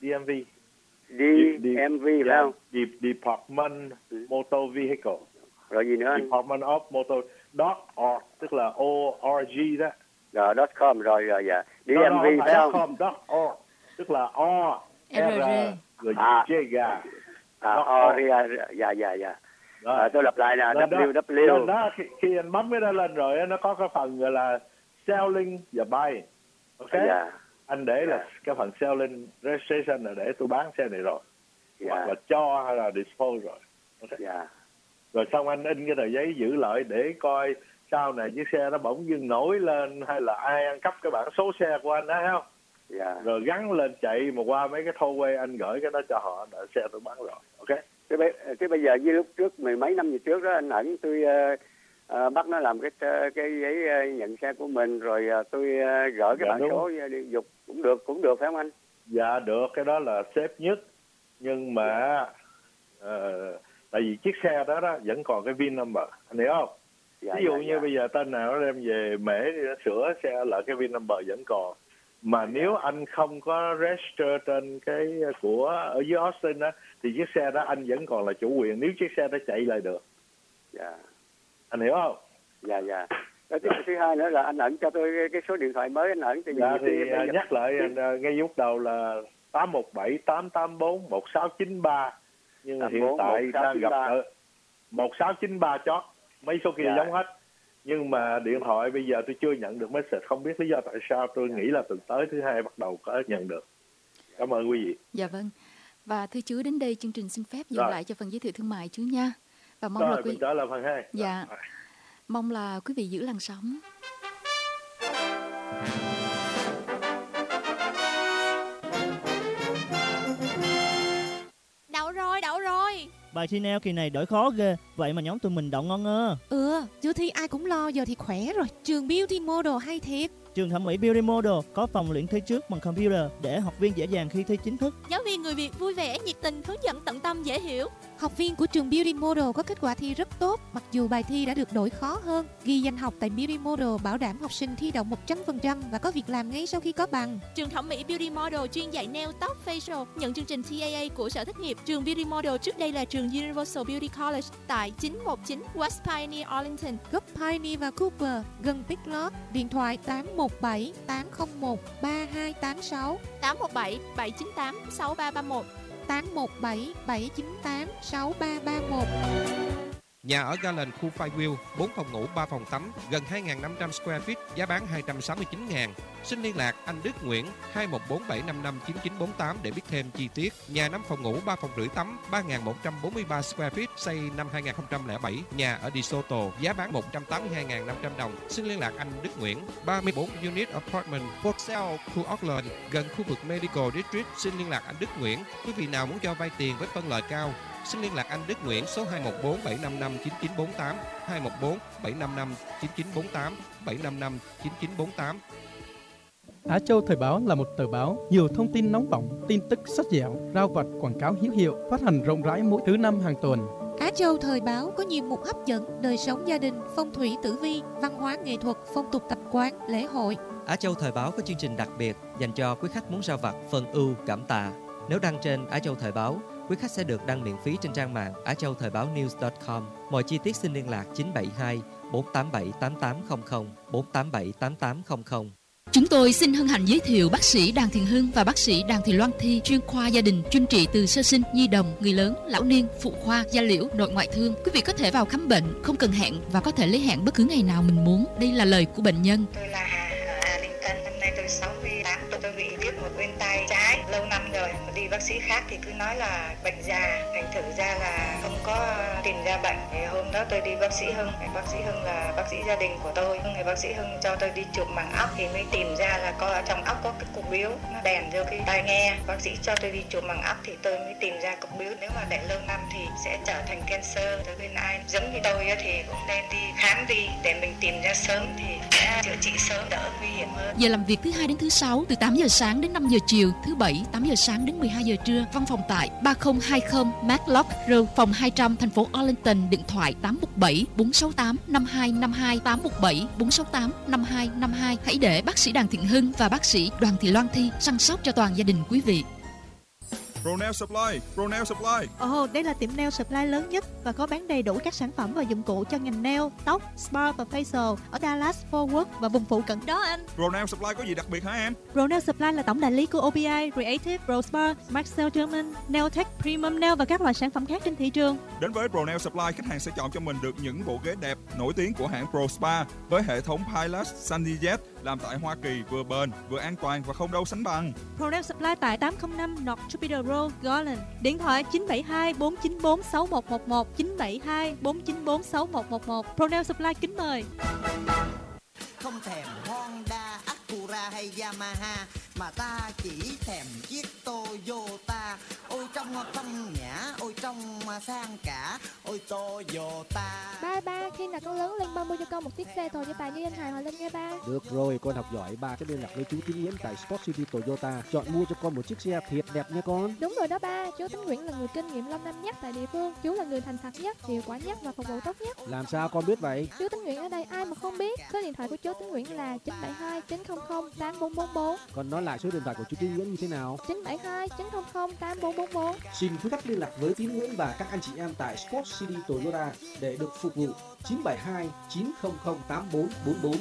Speaker 10: phải không?
Speaker 5: Department Motor Vehicle.
Speaker 10: Rồi gì nữa anh?
Speaker 5: Department of Motor .org, tức là org đó.
Speaker 10: Rồi .com rồi dạ. DMV phải không?
Speaker 5: .org, tức là O R rồi J gà. Dạ.
Speaker 10: Tôi lặp lại là www.
Speaker 5: Đó, khi anh bấm cái đó lên rồi nó có cái phần gọi là selling và buying. Ok. Anh để là cái phần selling registration là để tôi bán xe này rồi. Hoặc là cho hay là dispose rồi. Ok. Rồi xong anh in cái tờ giấy giữ lại để coi sau này chiếc xe nó bỗng dưng nổi lên hay là ai ăn cắp cái bản số xe của anh đó, thấy không? Rồi gắn lên chạy mà qua mấy cái tollway anh gửi cái đó cho họ, đã xe tôi bán rồi. Ok.
Speaker 10: Thế bây giờ như lúc trước mười mấy năm về trước đó anh Ẩn, tôi bắt nó làm cái giấy nhận xe của mình rồi tôi gửi cái bản số dục cũng được phải không anh?
Speaker 5: Dạ được, cái đó là safe nhất. Nhưng mà tại vì chiếc xe đó vẫn còn cái VIN number, anh hiểu không? Ví dụ như bây giờ tên nào nó đem về Mễ thì nó sửa xe lại cái VIN number vẫn còn. Mà nếu anh không có register trên cái của ở dưới Austin á, thì chiếc xe đó anh vẫn còn là chủ quyền nếu chiếc xe đó chạy lại được. Anh hiểu không?
Speaker 10: Dạ. Thứ hai nữa là anh Ẩn cho tôi cái số điện thoại mới anh Ẩn.
Speaker 5: Thì nhắc lại ngay lúc đầu là 817-884-1693. Nhưng mà hiện tại đang gặp ở 1693 chót, mấy số kia giống hết. Nhưng mà điện thoại bây giờ tôi chưa nhận được message, không biết lý do tại sao. Tôi nghĩ là tuần tới thứ hai bắt đầu có nhận được. Cảm ơn quý vị.
Speaker 4: Dạ vâng. Và thưa chú, đến đây chương trình xin phép dừng lại cho phần giới thiệu thương mại chú nha. Và mong là
Speaker 5: mình trở lại phần 2.
Speaker 4: Dạ. Mong là quý vị giữ làn sóng.
Speaker 11: Đậu rồi.
Speaker 12: Bài thi neo kỳ này đổi khó ghê, vậy mà nhóm tụi mình đậu ngon ngơ.
Speaker 11: Chưa thi ai cũng lo, giờ thì khỏe rồi. Trường Beauty Model hay thiệt.
Speaker 12: Trường thẩm mỹ Beauty Model có phòng luyện thi trước bằng computer để học viên dễ dàng khi thi chính thức.
Speaker 11: Giáo viên người Việt vui vẻ, nhiệt tình, hướng dẫn tận tâm, dễ hiểu. Học viên của trường Beauty Model có kết quả thi rất tốt, mặc dù bài thi đã được đổi khó hơn. Ghi danh học tại Beauty Model bảo đảm học sinh thi đậu 100% và có việc làm ngay sau khi có bằng. Trường thẩm mỹ Beauty Model chuyên dạy nail, tóc, facial, nhận chương trình TAA của Sở Thất nghiệp. Trường Beauty Model trước đây là trường Universal Beauty College tại 919 West Pioneer, Arlington, góc Pioneer và Cooper, gần Big Lots. Điện thoại 817-801-3286, 817-798-6331, 817-798-6331.
Speaker 13: Nhà ở Garland, khu Firewheel, 4 phòng ngủ, 3 phòng tắm, gần 2.500 square feet, giá bán 269.000. Xin liên lạc anh Đức Nguyễn 214-755-9948 để biết thêm chi tiết. Nhà 5 phòng ngủ, 3 phòng rưỡi tắm, 3.143 square feet, xây năm 2007. Nhà ở DeSoto, giá bán 182.500 đồng. Xin liên lạc anh Đức Nguyễn. 34 unit apartment for sale, khu Auckland, gần khu vực Medical District. Xin liên lạc anh Đức Nguyễn. Quý vị nào muốn cho vay tiền với phân lợi cao, xin liên lạc anh Đức Nguyễn số 214-755-9948, 214-755-9948, 755-9948.
Speaker 14: Á Châu Thời báo là một tờ báo nhiều thông tin nóng bỏng, tin tức sắc dẻo, rao vặt, quảng cáo hữu hiệu, phát hành rộng rãi mỗi thứ năm hàng tuần.
Speaker 11: Á Châu Thời báo có nhiều mục hấp dẫn, đời sống gia đình, phong thủy tử vi, văn hóa nghệ thuật, phong tục tập quán, lễ hội.
Speaker 15: Á Châu Thời báo có chương trình đặc biệt dành cho quý khách muốn ra vặt phần ưu cảm tạ. Nếu đăng trên Á Châu Thời báo, quý khách sẽ được đăng miễn phí trên trang mạng achauthoibao.news.com. Mọi chi tiết xin liên lạc 972 487 8800 487 8800.
Speaker 4: Chúng tôi xin hân hạnh giới thiệu bác sĩ Đàn Thiện Hưng và bác sĩ Đàn Thị Loan Thi, chuyên khoa gia đình, chuyên trị từ sơ sinh, nhi đồng, người lớn, lão niên, phụ khoa, da liễu, nội ngoại thương. Quý vị có thể vào khám bệnh, không cần hẹn và có thể lấy hẹn bất cứ ngày nào mình muốn. Đây là lời của bệnh nhân.
Speaker 16: Tôi là Hà ở Arlington, năm nay tôi 68, tôi bị viết một bên tay trái lâu năm rồi. Đi bác sĩ khác thì cứ nói là bệnh già, thành thử ra là không có tìm ra bệnh. Thì hôm đó tôi đi bác sĩ Hưng, bác sĩ Hưng là bác sĩ gia đình của tôi. Người bác sĩ Hưng cho tôi đi chụp màng óc thì mới tìm ra là có ở trong óc có cái cục biếu nó đèn vô cái tai nghe. Bác sĩ cho tôi đi chụp màng óc thì tôi mới tìm ra cục biếu. Nếu mà để lâu năm thì sẽ trở thành cancer. Tới bên ai giống như tôi thì cũng nên đi khám đi để mình tìm ra sớm thì sẽ chữa trị sớm, đỡ nguy hiểm hơn.
Speaker 4: Giờ làm việc thứ Hai đến thứ Sáu từ 8 giờ sáng đến 5 giờ chiều, thứ Bảy 8 giờ sáng đến 12 giờ trưa. Văn phòng tại 3020 Matlock Road, phòng 200, thành phố Arlington. Điện thoại 817 468 5252 817 468 5252. Hãy để bác sĩ Đàn Thiện Hưng và bác sĩ Đoàn Thị Loan Thi săn sóc cho toàn gia đình quý vị.
Speaker 17: Pro Nail Supply.
Speaker 18: Ồ, đây là tiệm nail supply lớn nhất và có bán đầy đủ các sản phẩm và dụng cụ cho ngành nail, tóc, spa và facial ở Dallas, Fort Worth và vùng phụ cận đó anh.
Speaker 17: Pro Nail Supply có gì đặc biệt hả em?
Speaker 18: Pro Nail Supply là tổng đại lý của OBI, Creative, Pro Spa, Marcel German, Nailtech, Premium Nail và các loại sản phẩm khác trên thị trường.
Speaker 17: Đến với Pro Nail Supply, khách hàng sẽ chọn cho mình được những bộ ghế đẹp nổi tiếng của hãng Pro Spa với hệ thống Pilot SandiJet làm tại Hoa Kỳ, vừa bền, vừa an toàn và không đâu sánh bằng.
Speaker 18: Pro Nail Supply tại 805 North Jupiter Road, Garland. Điện thoại 972 494 6111 972 494 6111. Pro Nail Supply kính mời.
Speaker 19: Không thèm Honda, Acura hay Yamaha mà ta chỉ thèm chiếc Toyota. Ôi trong phong nhã, ôi trong sang cả, ôi Toyota.
Speaker 20: Ba, khi nào con lớn lên ba mua cho con một chiếc xe Toyota như anh Hải Hòa Linh nha ba.
Speaker 21: Được rồi, con học giỏi, ba sẽ liên lạc với chú Tín Nguyễn tại Sport City Toyota, chọn mua cho con một chiếc xe thiệt đẹp nha con.
Speaker 20: Đúng rồi đó ba, chú Tín Nguyễn là người kinh nghiệm lâu năm nhất tại địa phương, chú là người thành thật nhất, hiệu quả nhất và phục vụ tốt nhất.
Speaker 21: Làm sao con biết vậy?
Speaker 20: Chú Tín Nguyễn ở đây ai mà không biết. Số điện thoại của chú Tín Nguyễn là 972 900 8444.
Speaker 21: Còn nói lại số điện thoại của chú Tín Nguyễn như thế nào?
Speaker 20: 972 900 8444.
Speaker 21: Xin quý khách liên lạc với Tín Nguyễn và các anh chị em tại Sport City Toyota để được phục vụ. 972 900 8444.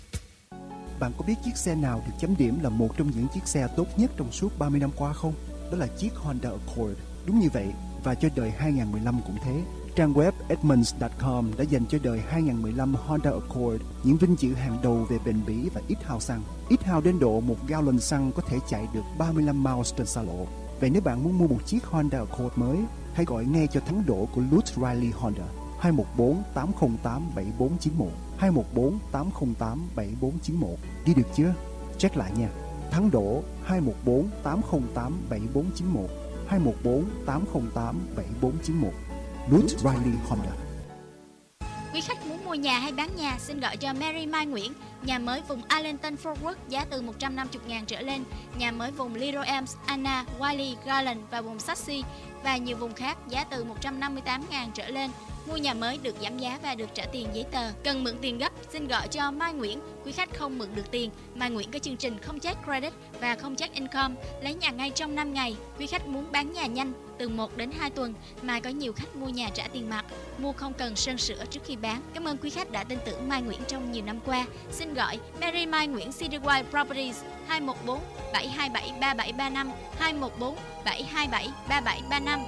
Speaker 22: Bạn có biết chiếc xe nào được chấm điểm là một trong những chiếc xe tốt nhất trong suốt 30 năm qua không? Đó là chiếc Honda Accord. Đúng như vậy, và cho đời 2015 cũng thế. Trang web Edmunds.com đã dành cho đời 2015 Honda Accord những vinh dự hàng đầu về bền bỉ và ít hao xăng. Ít hao đến độ 1 gallon xăng có thể chạy được 35 miles trên xa lộ. Vậy nếu bạn muốn mua một chiếc Honda Accord mới, hãy gọi ngay cho thắng đỗ của Lutz Riley Honda 214 808 7491 214 808 7491. Đi được chưa? Check lại nha. Thắng đỗ 214 808 7491 214 808 7491. Lutz Riley Honda.
Speaker 23: Quý khách muốn mua nhà hay bán nhà xin gọi cho Mary Mai Nguyễn. Nhà mới vùng Arlington Fort Worth giá từ 150.000 trở lên. Nhà mới vùng Little Elms, Anna, Wiley, Garland và vùng Sassy và nhiều vùng khác giá từ 158.000 trở lên. Mua nhà mới được giảm giá và được trả tiền giấy tờ. Cần mượn tiền gấp xin gọi cho Mai Nguyễn. Quý khách không mượn được tiền, Mai Nguyễn có chương trình không check credit và không check income, lấy nhà ngay trong 5 ngày. Quý khách muốn bán nhà nhanh từ 1 đến 2 tuần, Mai có nhiều khách mua nhà trả tiền mặt, mua không cần sơn sửa trước khi bán. Cảm ơn quý khách đã tin tưởng Mai Nguyễn trong nhiều năm qua. Xin gọi Mary Mai Nguyễn Citywide Properties 214 727 3735 214 727 3735.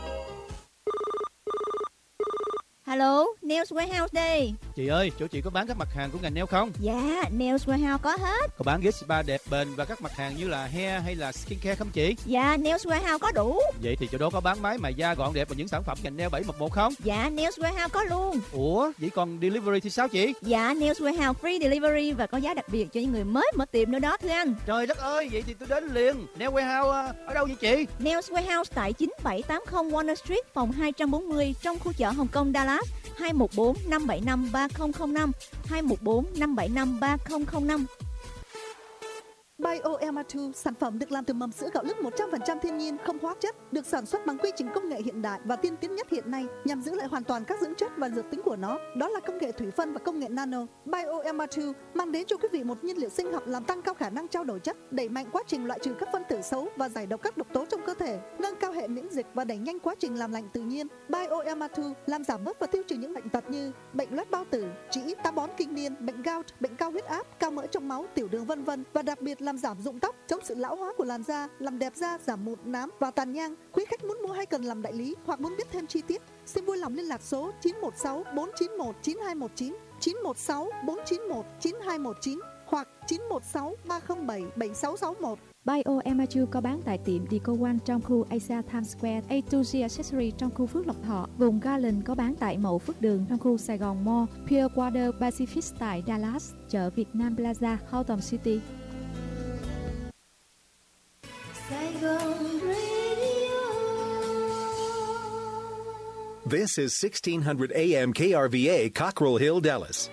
Speaker 24: Hello, Nails Warehouse đây.
Speaker 25: Chị ơi, chỗ chị có bán các mặt hàng của ngành nail không?
Speaker 24: Dạ, Nails Warehouse có hết.
Speaker 25: Có bán ghế spa đẹp bền và các mặt hàng như là hair hay là skincare không chị?
Speaker 24: Dạ, Nails Warehouse có đủ.
Speaker 25: Vậy thì chỗ đó có bán máy mài da gọn đẹp và những sản phẩm ngành nail 711 không?
Speaker 24: Dạ, Nails Warehouse có luôn.
Speaker 25: Ủa, vậy còn delivery thì sao chị?
Speaker 24: Dạ, Nails Warehouse free delivery và có giá đặc biệt cho những người mới mở tiệm nữa đó thưa anh.
Speaker 25: Trời đất ơi, vậy thì tôi đến liền. Nail Warehouse ở đâu vậy chị?
Speaker 24: Nails Warehouse tại 9780 Warner Street, phòng 240 trong khu chợ Hồng Kông, Dallas. 214 575 3005 214 575 3005.
Speaker 1: BioMR2, sản phẩm được làm từ mầm sữa gạo lứt 100% thiên nhiên, không hóa chất, được sản xuất bằng quy trình công nghệ hiện đại và tiên tiến nhất hiện nay nhằm giữ lại hoàn toàn các dưỡng chất và dược tính của nó. Đó là công nghệ thủy phân và công nghệ nano. BioMR2 mang đến cho quý vị một nhiên liệu sinh học làm tăng cao khả năng trao đổi chất, đẩy mạnh quá trình loại trừ các phân tử xấu và giải độc các độc tố trong cơ thể, nâng cao hệ miễn dịch và đẩy nhanh quá trình làm lạnh tự nhiên. BioMR2 làm giảm bớt và tiêu trừ những bệnh tật như bệnh loét bao tử, trĩ, táo bón kinh niên, bệnh gout, bệnh cao huyết áp, cao mỡ trong máu, tiểu đường vân vân, và đặc biệt làm giảm rụng tóc, chống sự lão hóa của làn da, làm đẹp da, giảm mụn, nám và tàn nhang. Quý khách muốn mua hay cần làm đại lý hoặc muốn biết thêm chi tiết, xin vui lòng liên lạc số 916 491 9219, 916 491 9219 hoặc 916 307 7661.
Speaker 24: BioMR2 có bán tại tiệm Deco One trong khu Asia Times Square, A2G Accessory trong khu Phước Lộc Thọ. Vùng Garland có bán tại Mậu Phước Đường trong khu Sài Gòn Mall, Pure Water Pacific tại Dallas, chợ Việt Nam Plaza, Haltom City.
Speaker 2: This is 1600 AM KRVA, Cockrell Hill, Dallas.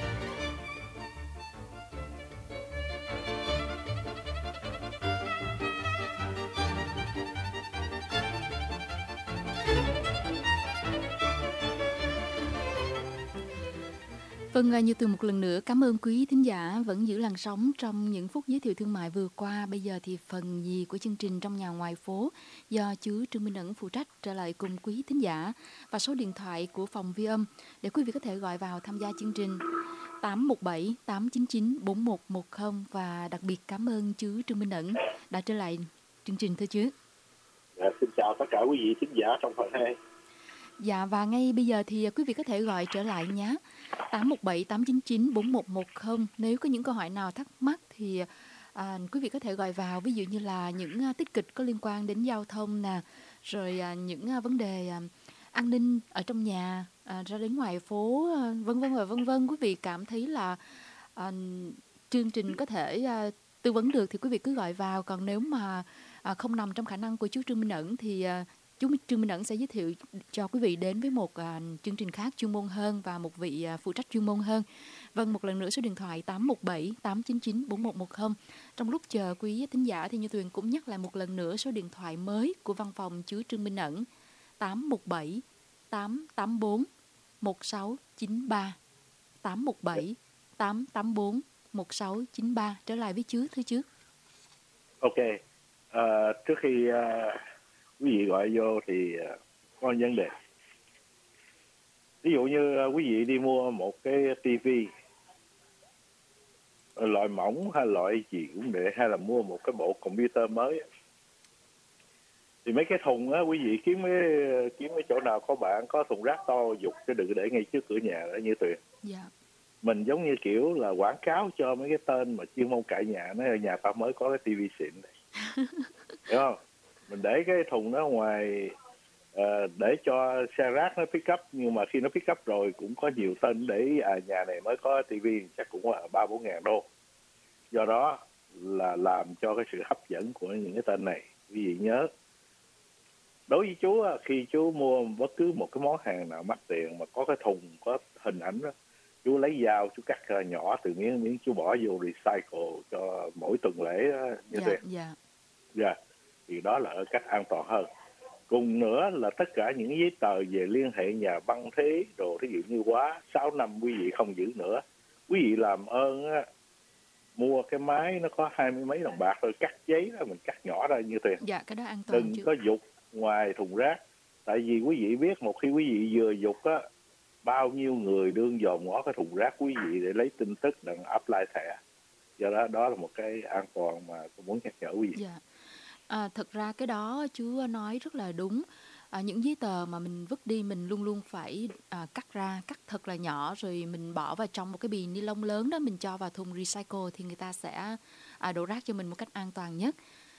Speaker 4: Vâng, như từ một lần nữa cảm ơn quý thính giả vẫn giữ làn sóng trong những phút giới thiệu thương mại vừa qua. Bây giờ thì phần nhì của chương trình Trong Nhà Ngoài Phố do chú Trương Minh Ẩn phụ trách trở lại cùng quý thính giả, và số điện thoại của phòng Vi âm để quý vị có thể gọi vào tham gia chương trình 817 899 4110. Và đặc biệt cảm ơn chú Trương Minh Ẩn đã trở lại chương trình thưa chú.
Speaker 5: Xin chào tất cả quý vị thính giả trong phần 2.
Speaker 4: Dạ, và ngay bây giờ thì quý vị có thể gọi trở lại nhé, 817 899 4110. Nếu có những câu hỏi nào thắc mắc thì quý vị có thể gọi vào, ví dụ như là những tích kịch có liên quan đến giao thông nè, rồi những vấn đề an ninh ở trong nhà, ra đến ngoài phố, vân vân và vân vân. Quý vị cảm thấy là chương trình có thể tư vấn được thì quý vị cứ gọi vào. Còn nếu mà không nằm trong khả năng của chú Trương Minh Ẩn thì chú Trương Minh Ẩn sẽ giới thiệu cho quý vị đến với một chương trình khác chuyên môn hơn và một vị phụ trách chuyên môn hơn. Vâng, một lần nữa số điện thoại 817 899 4110. Trong lúc chờ quý thính giả thì Như Tuyền cũng nhắc lại một lần nữa số điện thoại mới của văn phòng chú Trương Minh Ẩn: 817 884 1693. 817 884 1693. Trở lại với chú, thưa chú.
Speaker 5: Ok, trước khi quý vị gọi vô thì có vấn đề. Ví dụ như quý vị đi mua một cái tivi loại mỏng hay loại gì cũng được, hay là mua một cái bộ computer mới, thì mấy cái thùng á, quý vị kiếm cái chỗ nào có bạn có thùng rác to dục cái đừng để ngay trước cửa nhà đó Như Tuyền.
Speaker 4: Dạ.
Speaker 5: Mình giống như kiểu là quảng cáo cho mấy cái tên mà chuyên môn cãi nhà, nói nhà tao mới có cái tivi xịn này. Hiểu không? Mình để cái thùng đó ngoài để cho xe rác nó pick up, nhưng mà khi nó pick up rồi cũng có nhiều tên để nhà này mới có tivi, chắc cũng là 3-4 ngàn đô. Do đó là làm cho cái sự hấp dẫn của những cái tên này. Quý vị nhớ, đối với chú khi chú mua bất cứ một cái món hàng nào mắc tiền mà có cái thùng có hình ảnh đó, chú lấy dao chú cắt nhỏ từ miếng chú bỏ vô recycle cho mỗi tuần lễ đó, như thế. Dạ. Thì đó là cách an toàn hơn. Cùng nữa là tất cả những giấy tờ về liên hệ nhà băng thế đồ, thí dụ như quá 6 năm quý vị không giữ nữa, quý vị làm ơn á, mua cái máy nó có 20 mấy đồng bạc rồi cắt giấy đó, mình cắt nhỏ ra như tiền.
Speaker 4: Dạ, cái đó an toàn.
Speaker 5: Đừng có dục ngoài thùng rác. Tại vì quý vị biết một khi quý vị vừa dục á, bao nhiêu người đương dòm ngó cái thùng rác quý vị để lấy tin tức đặng apply thẻ. Do đó là một cái an toàn mà tôi muốn nhắc nhở quý vị.
Speaker 4: Dạ. Thật ra cái đó chú nói rất là đúng. Những giấy tờ mà mình vứt đi mình luôn luôn phải cắt thật là nhỏ, rồi mình bỏ vào trong một cái bì ni lông lớn đó, mình cho vào thùng recycle thì người ta sẽ đổ rác cho mình một cách an toàn nhất.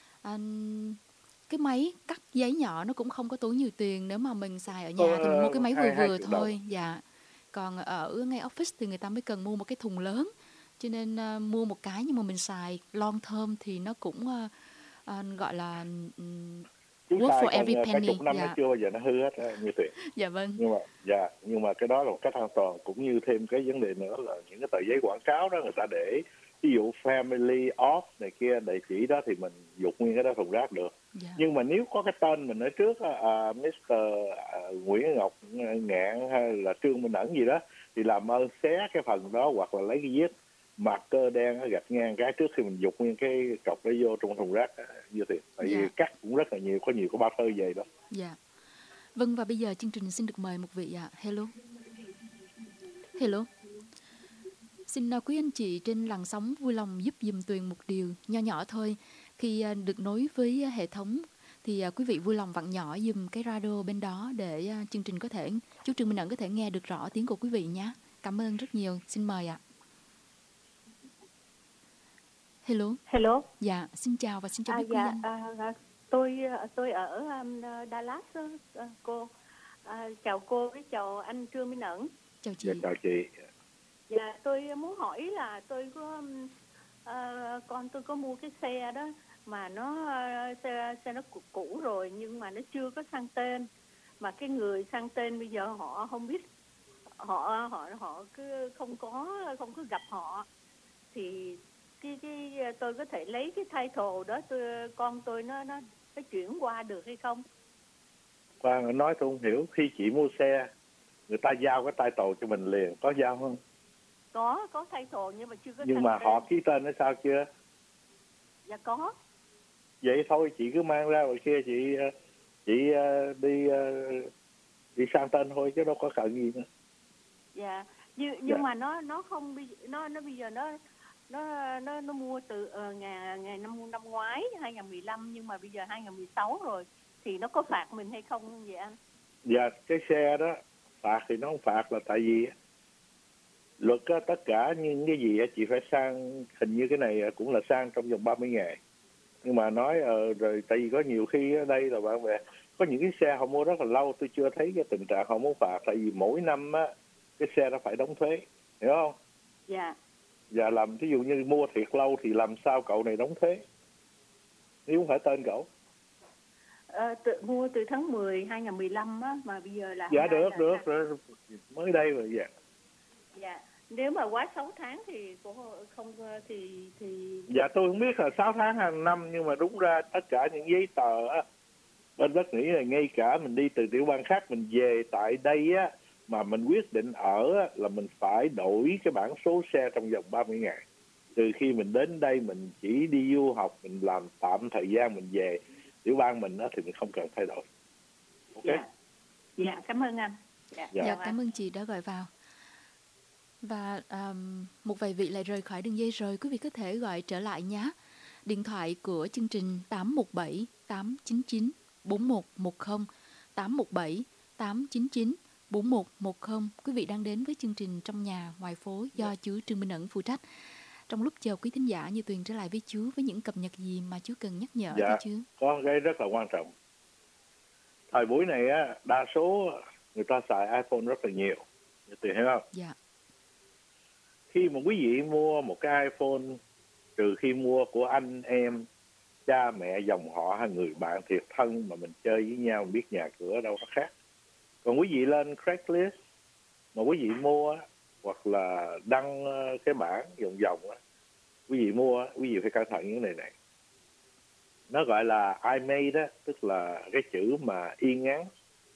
Speaker 4: Cái máy cắt giấy nhỏ nó cũng không có tốn nhiều tiền. Nếu mà mình xài ở nhà thì mình mua cái máy vừa thôi. Dạ. Còn ở ngay office thì người ta mới cần mua một cái thùng lớn, cho nên mua một cái nhưng mà mình xài long term thì nó cũng gọi là work for every penny.
Speaker 5: Chục năm nó chưa bao giờ nó hư hết như tuyệt.
Speaker 4: Dạ vâng.
Speaker 5: Nhưng mà cái đó là một cách an toàn. Cũng như thêm cái vấn đề nữa là những cái tờ giấy quảng cáo đó người ta để ví dụ family off này kia địa chỉ đó thì mình dục nguyên cái đó thùng rác được. Nhưng mà nếu có cái tên mình ở trước Mr. Nguyễn Ngọc Ngạn hay là Trương Minh Ẩn gì đó thì làm ơn xé cái phần đó hoặc là lấy cái viết mặt cơ đen gạch ngang cái trước khi mình dục nguyên cái cọc đó vô trong thùng rác như thế. Tại vì cắt cũng rất là nhiều, có nhiều có bao thơ vậy đó.
Speaker 4: Dạ. Vâng, và bây giờ chương trình xin được mời một vị ạ. Hello. Hello. Xin quý anh chị trên làn sóng vui lòng giúp giùm Tuyền một điều nho nhỏ thôi. Khi được nối với hệ thống thì quý vị vui lòng vặn nhỏ giùm cái radio bên đó để chương trình có thể, chú Trương Minh Ẩn có thể nghe được rõ tiếng của quý vị nhé. Cảm ơn rất nhiều. Xin mời ạ. Hello.
Speaker 3: Hello.
Speaker 4: Dạ, xin chào và xin chào quý
Speaker 3: dạ,
Speaker 4: anh.
Speaker 3: Tôi ở Dallas cô. Chào cô với chào anh Trương Minh Ẩn.
Speaker 4: Chào chị.
Speaker 5: Dạ, chào chị.
Speaker 3: Dạ, tôi muốn hỏi là tôi có con tôi có mua cái xe đó mà nó xe nó cũ rồi nhưng mà nó chưa có sang tên, mà cái người sang tên bây giờ họ không biết, họ cứ không có gặp họ, thì cái tôi có thể lấy cái title đó con tôi nó chuyển qua được hay không?
Speaker 5: Khoan, nói tôi không hiểu. Khi chị mua xe người ta giao cái title cho mình liền, có giao không?
Speaker 3: Có title nhưng mà chưa có.
Speaker 5: Nhưng mà họ ký tên nó sao chưa?
Speaker 3: Dạ có.
Speaker 5: Vậy thôi chị cứ mang ra ngoài kia chị đi sang tên thôi chứ đâu có cần gì nữa.
Speaker 3: Dạ. Nhưng mà nó không nó bây giờ nó mua từ ngày năm ngoái 2015 nhưng mà bây giờ 2016 rồi thì nó có phạt mình hay không vậy anh?
Speaker 5: Dạ, cái xe đó phạt thì nó không phạt là tại vì luật á, tất cả những cái gì á, chị phải sang, hình như cái này cũng là sang trong vòng 30 ngày. Nhưng mà nói rồi tại vì có nhiều khi ở đây là bạn bè có những cái xe họ mua rất là lâu, tôi chưa thấy cái tình trạng họ muốn phạt, tại vì mỗi năm á cái xe nó phải đóng thuế, hiểu không?
Speaker 3: Dạ.
Speaker 5: Và làm ví dụ như mua thiệt lâu thì làm sao cậu này đóng thuế nếu không phải tên cậu?
Speaker 3: Mua từ tháng 10 2015 á, mà bây giờ là
Speaker 5: dạ được mới đây rồi. Dạ.
Speaker 3: Dạ. Nếu mà quá 6 tháng thì cũng không thì
Speaker 5: dạ tôi không biết là 6 tháng hàng năm, nhưng mà đúng ra tất cả những giấy tờ á, bên đất nghĩ là ngay cả mình đi từ tiểu bang khác mình về tại đây á mà mình quyết định ở á, là mình phải đổi cái bản số xe trong vòng 30 ngày. Từ khi mình đến đây mình chỉ đi du học, mình làm tạm thời gian mình về tiểu bang mình á thì mình không cần thay đổi. Ok.
Speaker 3: Dạ, cảm ơn anh.
Speaker 4: Dạ, cảm ơn chị đã gọi vào. Và một vài vị lại rời khỏi đường dây rồi, quý vị có thể gọi trở lại nhé. Điện thoại của chương trình 817 899 4110 817 899 4110. Quý vị đang đến với chương trình Trong Nhà Ngoài Phố do chú Trương Minh Ẩn phụ trách. Trong lúc chờ quý thính giả như Tuyền trở lại với chú với những cập nhật gì mà chú cần nhắc nhở với chú?
Speaker 5: Có cái rất là quan trọng. Thời buổi này á, đa số người ta xài iPhone rất là nhiều. Tuyền hiểu không?
Speaker 4: Dạ.
Speaker 5: Khi mà quý vị mua một cái iPhone, trừ khi mua của anh em, cha mẹ, dòng họ hay người bạn thiệt thân mà mình chơi với nhau, mình biết nhà cửa đâu có khác. Còn quý vị lên Craigslist mà quý vị mua hoặc là đăng cái bảng vòng á, quý vị mua, quý vị phải cẩn thận những này. Nó gọi là IMEI đó, tức là cái chữ mà y ngắn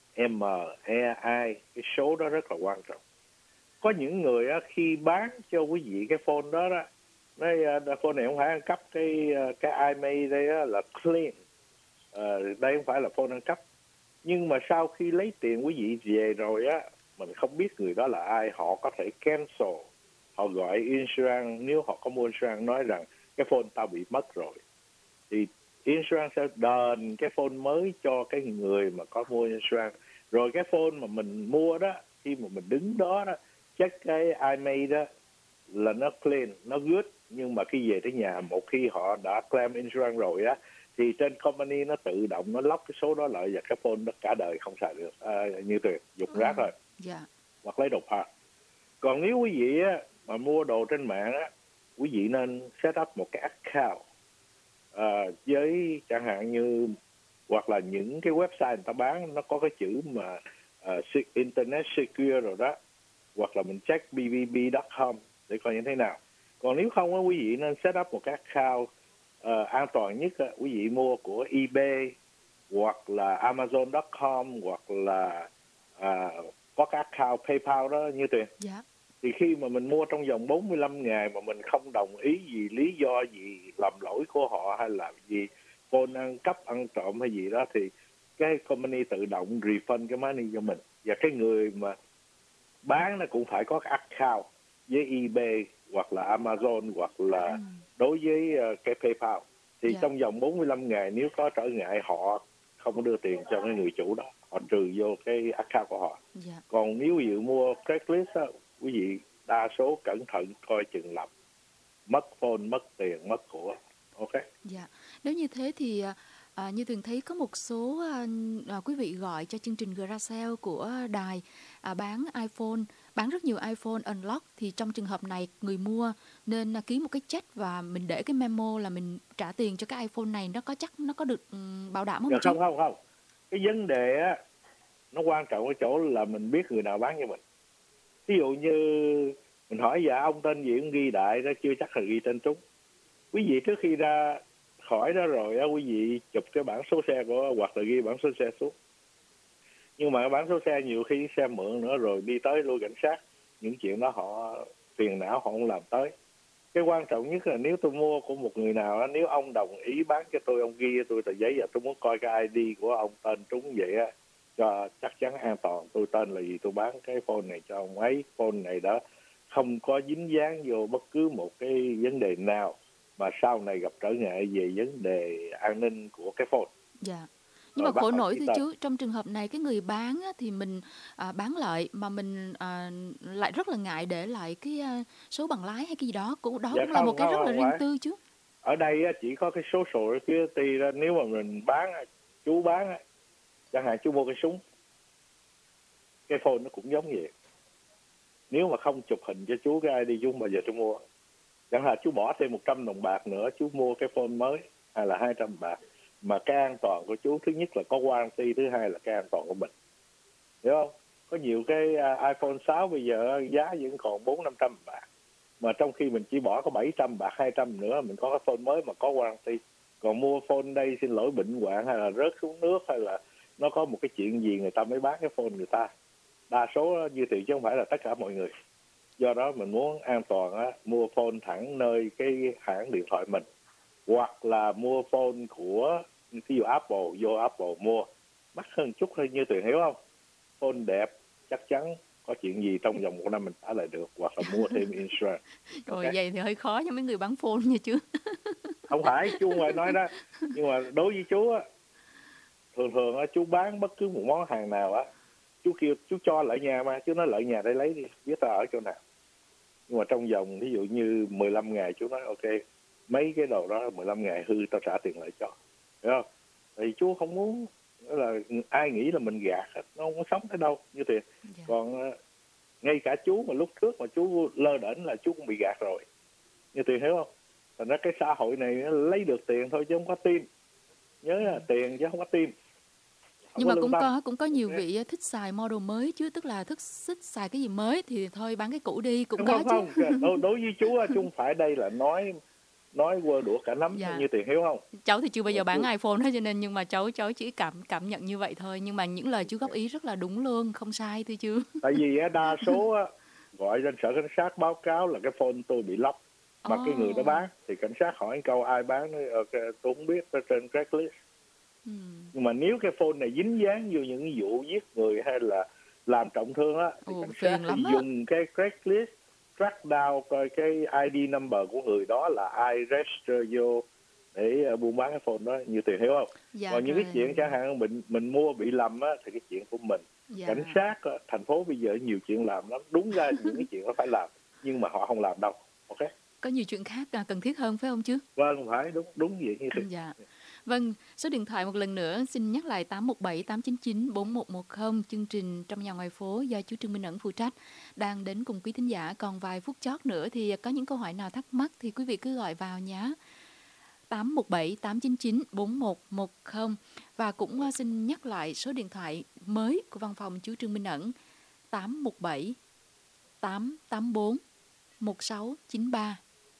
Speaker 5: MEI, cái số đó rất là quan trọng. Có những người á, khi bán cho quý vị cái phone đó đó, nói phone này không phải ăn cắp, cái IMEI đây á, là clean, đây không phải là phone ăn cắp. Nhưng mà sau khi lấy tiền quý vị về rồi á, mình không biết người đó là ai, họ có thể cancel, họ gọi insurance, nếu họ có mua insurance nói rằng cái phone tao bị mất rồi, thì insurance sẽ đền cái phone mới cho cái người mà có mua insurance. Rồi cái phone mà mình mua đó, khi mà mình đứng đó đó, check cái IMEI đó là nó clean, nó good, nhưng mà khi về tới nhà, một khi họ đã claim insurance rồi á, thì trên company nó tự động nó lock cái số đó lại và cái phone đó cả đời không xài được, như Tuyền dục rác rồi, hoặc lấy đồ phạt. Còn nếu quý vị á, mà mua đồ trên mạng á, quý vị nên set up một cái account với chẳng hạn như, hoặc là những cái website người ta bán nó có cái chữ mà internet secure rồi đó, hoặc là mình check bbb.com để coi như thế nào. Còn nếu không á, quý vị nên set up một cái account an toàn nhất á, quý vị mua của eBay hoặc là Amazon.com hoặc là có cái account PayPal đó như Tuyền.
Speaker 4: Dạ.
Speaker 5: Thì khi mà mình mua trong vòng 45 ngày mà mình không đồng ý gì, lý do gì, lầm lỗi của họ hay là gì, phone ăn cắp, ăn trộm hay gì đó, thì cái company tự động refund cái money cho mình. Và cái người mà bán nó cũng phải có cái account với eBay hoặc là Amazon hoặc là đối với cái PayPal. Thì trong vòng 45 ngày nếu có trở ngại họ không đưa tiền cho cái người chủ đó, họ trừ vô cái account của họ. Còn nếu quý vị mua Craigslist á, quý vị đa số cẩn thận coi chừng lầm, mất phone, mất tiền, mất của. Ok.
Speaker 4: Dạ. Nếu như thế thì như Tuyền thấy có một số quý vị gọi cho chương trình Garage Sale của đài bán iPhone, bán rất nhiều iPhone unlock, thì trong trường hợp này người mua nên ký một cái check và mình để cái memo là mình trả tiền cho cái iPhone này, nó có được bảo đảm không?
Speaker 5: Dạ, không. Cái vấn đề á, nó quan trọng ở chỗ là mình biết người nào bán cho mình. Ví dụ như mình hỏi dạ ông tên gì cũng ghi đại đó, chưa chắc là ghi tên trúng. Quý vị trước khi ra khỏi đó rồi á, quý vị chụp cái bản số xe của hoặc là ghi bản số xe xuống. Nhưng mà bản số xe nhiều khi xe mượn nữa rồi đi tới lui cảnh sát, những chuyện đó họ phiền não, họ không làm tới. Cái quan trọng nhất là nếu tôi mua của một người nào đó, nếu ông đồng ý bán cho tôi, ông ghi cho tôi tờ giấy và tôi muốn coi cái ID của ông tên trúng vậy á, cho chắc chắn an toàn, tôi tên là gì, tôi bán cái phone này cho ông ấy, phone này đó không có dính dáng vô bất cứ một cái vấn đề nào mà sau này gặp trở ngại về vấn đề an ninh của cái phone.
Speaker 4: Dạ. Nhưng mà khổ nổi thưa chú, trong trường hợp này cái người bán á, thì mình bán lại mà mình lại rất là ngại để lại cái số bằng lái hay cái gì đó, cũng là một cái rất là riêng tư chứ.
Speaker 5: Ở đây á, chỉ có cái social security đó, nếu mà mình bán, chú bán á, chẳng hạn chú mua cái súng, cái phone nó cũng giống vậy. Nếu mà không chụp hình cho chú cái ID, chú không bao giờ chú mua. Chẳng hạn chú bỏ thêm 100 đồng bạc nữa, chú mua cái phone mới hay là 200 bạc, mà cái an toàn của chú thứ nhất là có warranty, thứ hai là cái an toàn của mình, hiểu không? Có nhiều cái iPhone 6 bây giờ giá vẫn còn 400-500 bạc, mà trong khi mình chỉ bỏ có 700 bạc, 200 nữa mình có cái phone mới mà có warranty. Còn mua phone đây xin lỗi bệnh hoạn hay là rớt xuống nước hay là nó có một cái chuyện gì người ta mới bán cái phone người ta. Đa số như thì chứ không phải là tất cả mọi người. Do đó mình muốn an toàn á, mua phone thẳng nơi cái hãng điện thoại mình, hoặc là mua phone của ví dụ Apple, vô Apple mua mắc hơn chút thôi, như Tuyền hiểu không? Phone đẹp chắc chắn có chuyện gì trong vòng 1 năm mình trả lại được, hoặc là mua thêm insurance.
Speaker 4: Rồi vậy thì hơi khó cho mấy người bán phone nha chứ.
Speaker 5: Không phải, chú không phải nói đó. Nhưng mà đối với chú á, thường á, chú bán bất cứ một món hàng nào á, chú kêu chú cho lại nhà mà, chú nói lại nhà để lấy đi, biết ta ở chỗ nào. Nhưng mà trong vòng ví dụ như 15 ngày chú nói ok, mấy cái đồ đó 15 ngày hư tao trả tiền lại cho, hiểu không? Thì chú không muốn là ai nghĩ là mình gạt, nó không có sống tới đâu như tiền. Còn ngay cả chú mà lúc trước mà chú lơ đễnh là chú cũng bị gạt rồi, như tiền hiểu không? Thành ra cái xã hội này nó lấy được tiền thôi chứ không có tim, nhớ là tiền chứ không có tim.
Speaker 4: Nhưng mà cũng có nhiều vị thích xài model mới chứ, tức là thích xài cái gì mới thì thôi bán cái cũ đi, cũng có chứ.
Speaker 5: Đối với chú không phải đây là nói quơ đũa cả nắm như tiền hiểu không?
Speaker 4: Cháu thì chưa bao giờ bán iPhone hết cho nên, nhưng mà cháu chỉ cảm nhận như vậy thôi. Nhưng mà những lời chú góp ý rất là đúng luôn, không sai thôi chứ.
Speaker 5: Tại vì đa số gọi lên sở cảnh sát báo cáo là cái phone tôi bị lóc, mà cái người đó bán thì cảnh sát hỏi câu ai bán, tôi không biết, trên Craigslist. Nhưng mà nếu cái phone này dính dáng vô những vụ giết người hay là làm trọng thương á, thì cảnh sát thì dùng cái Craigslist track down coi cái ID number của người đó là ai register vô để buôn bán cái phone đó, như tiền hiểu không? Còn những cái chuyện chẳng hạn mình mua bị lầm á thì cái chuyện của mình. Cảnh sát thành phố bây giờ nhiều chuyện làm lắm, đúng ra những cái chuyện nó phải làm nhưng mà họ không làm đâu. Ok?
Speaker 4: Có nhiều chuyện khác cần thiết hơn phải không chứ?
Speaker 5: Vâng, phải, đúng vậy như thế.
Speaker 4: Dạ. Vâng, số điện thoại một lần nữa xin nhắc lại 817 899 4110, chương trình Trong Nhà Ngoài Phố do chú Trương Minh Ẩn phụ trách đang đến cùng quý thính giả. Còn vài phút chót nữa thì có những câu hỏi nào thắc mắc thì quý vị cứ gọi vào nhé. 817 899 4110. Và cũng xin nhắc lại số điện thoại mới của văn phòng chú Trương Minh Ẩn 817 884 1693.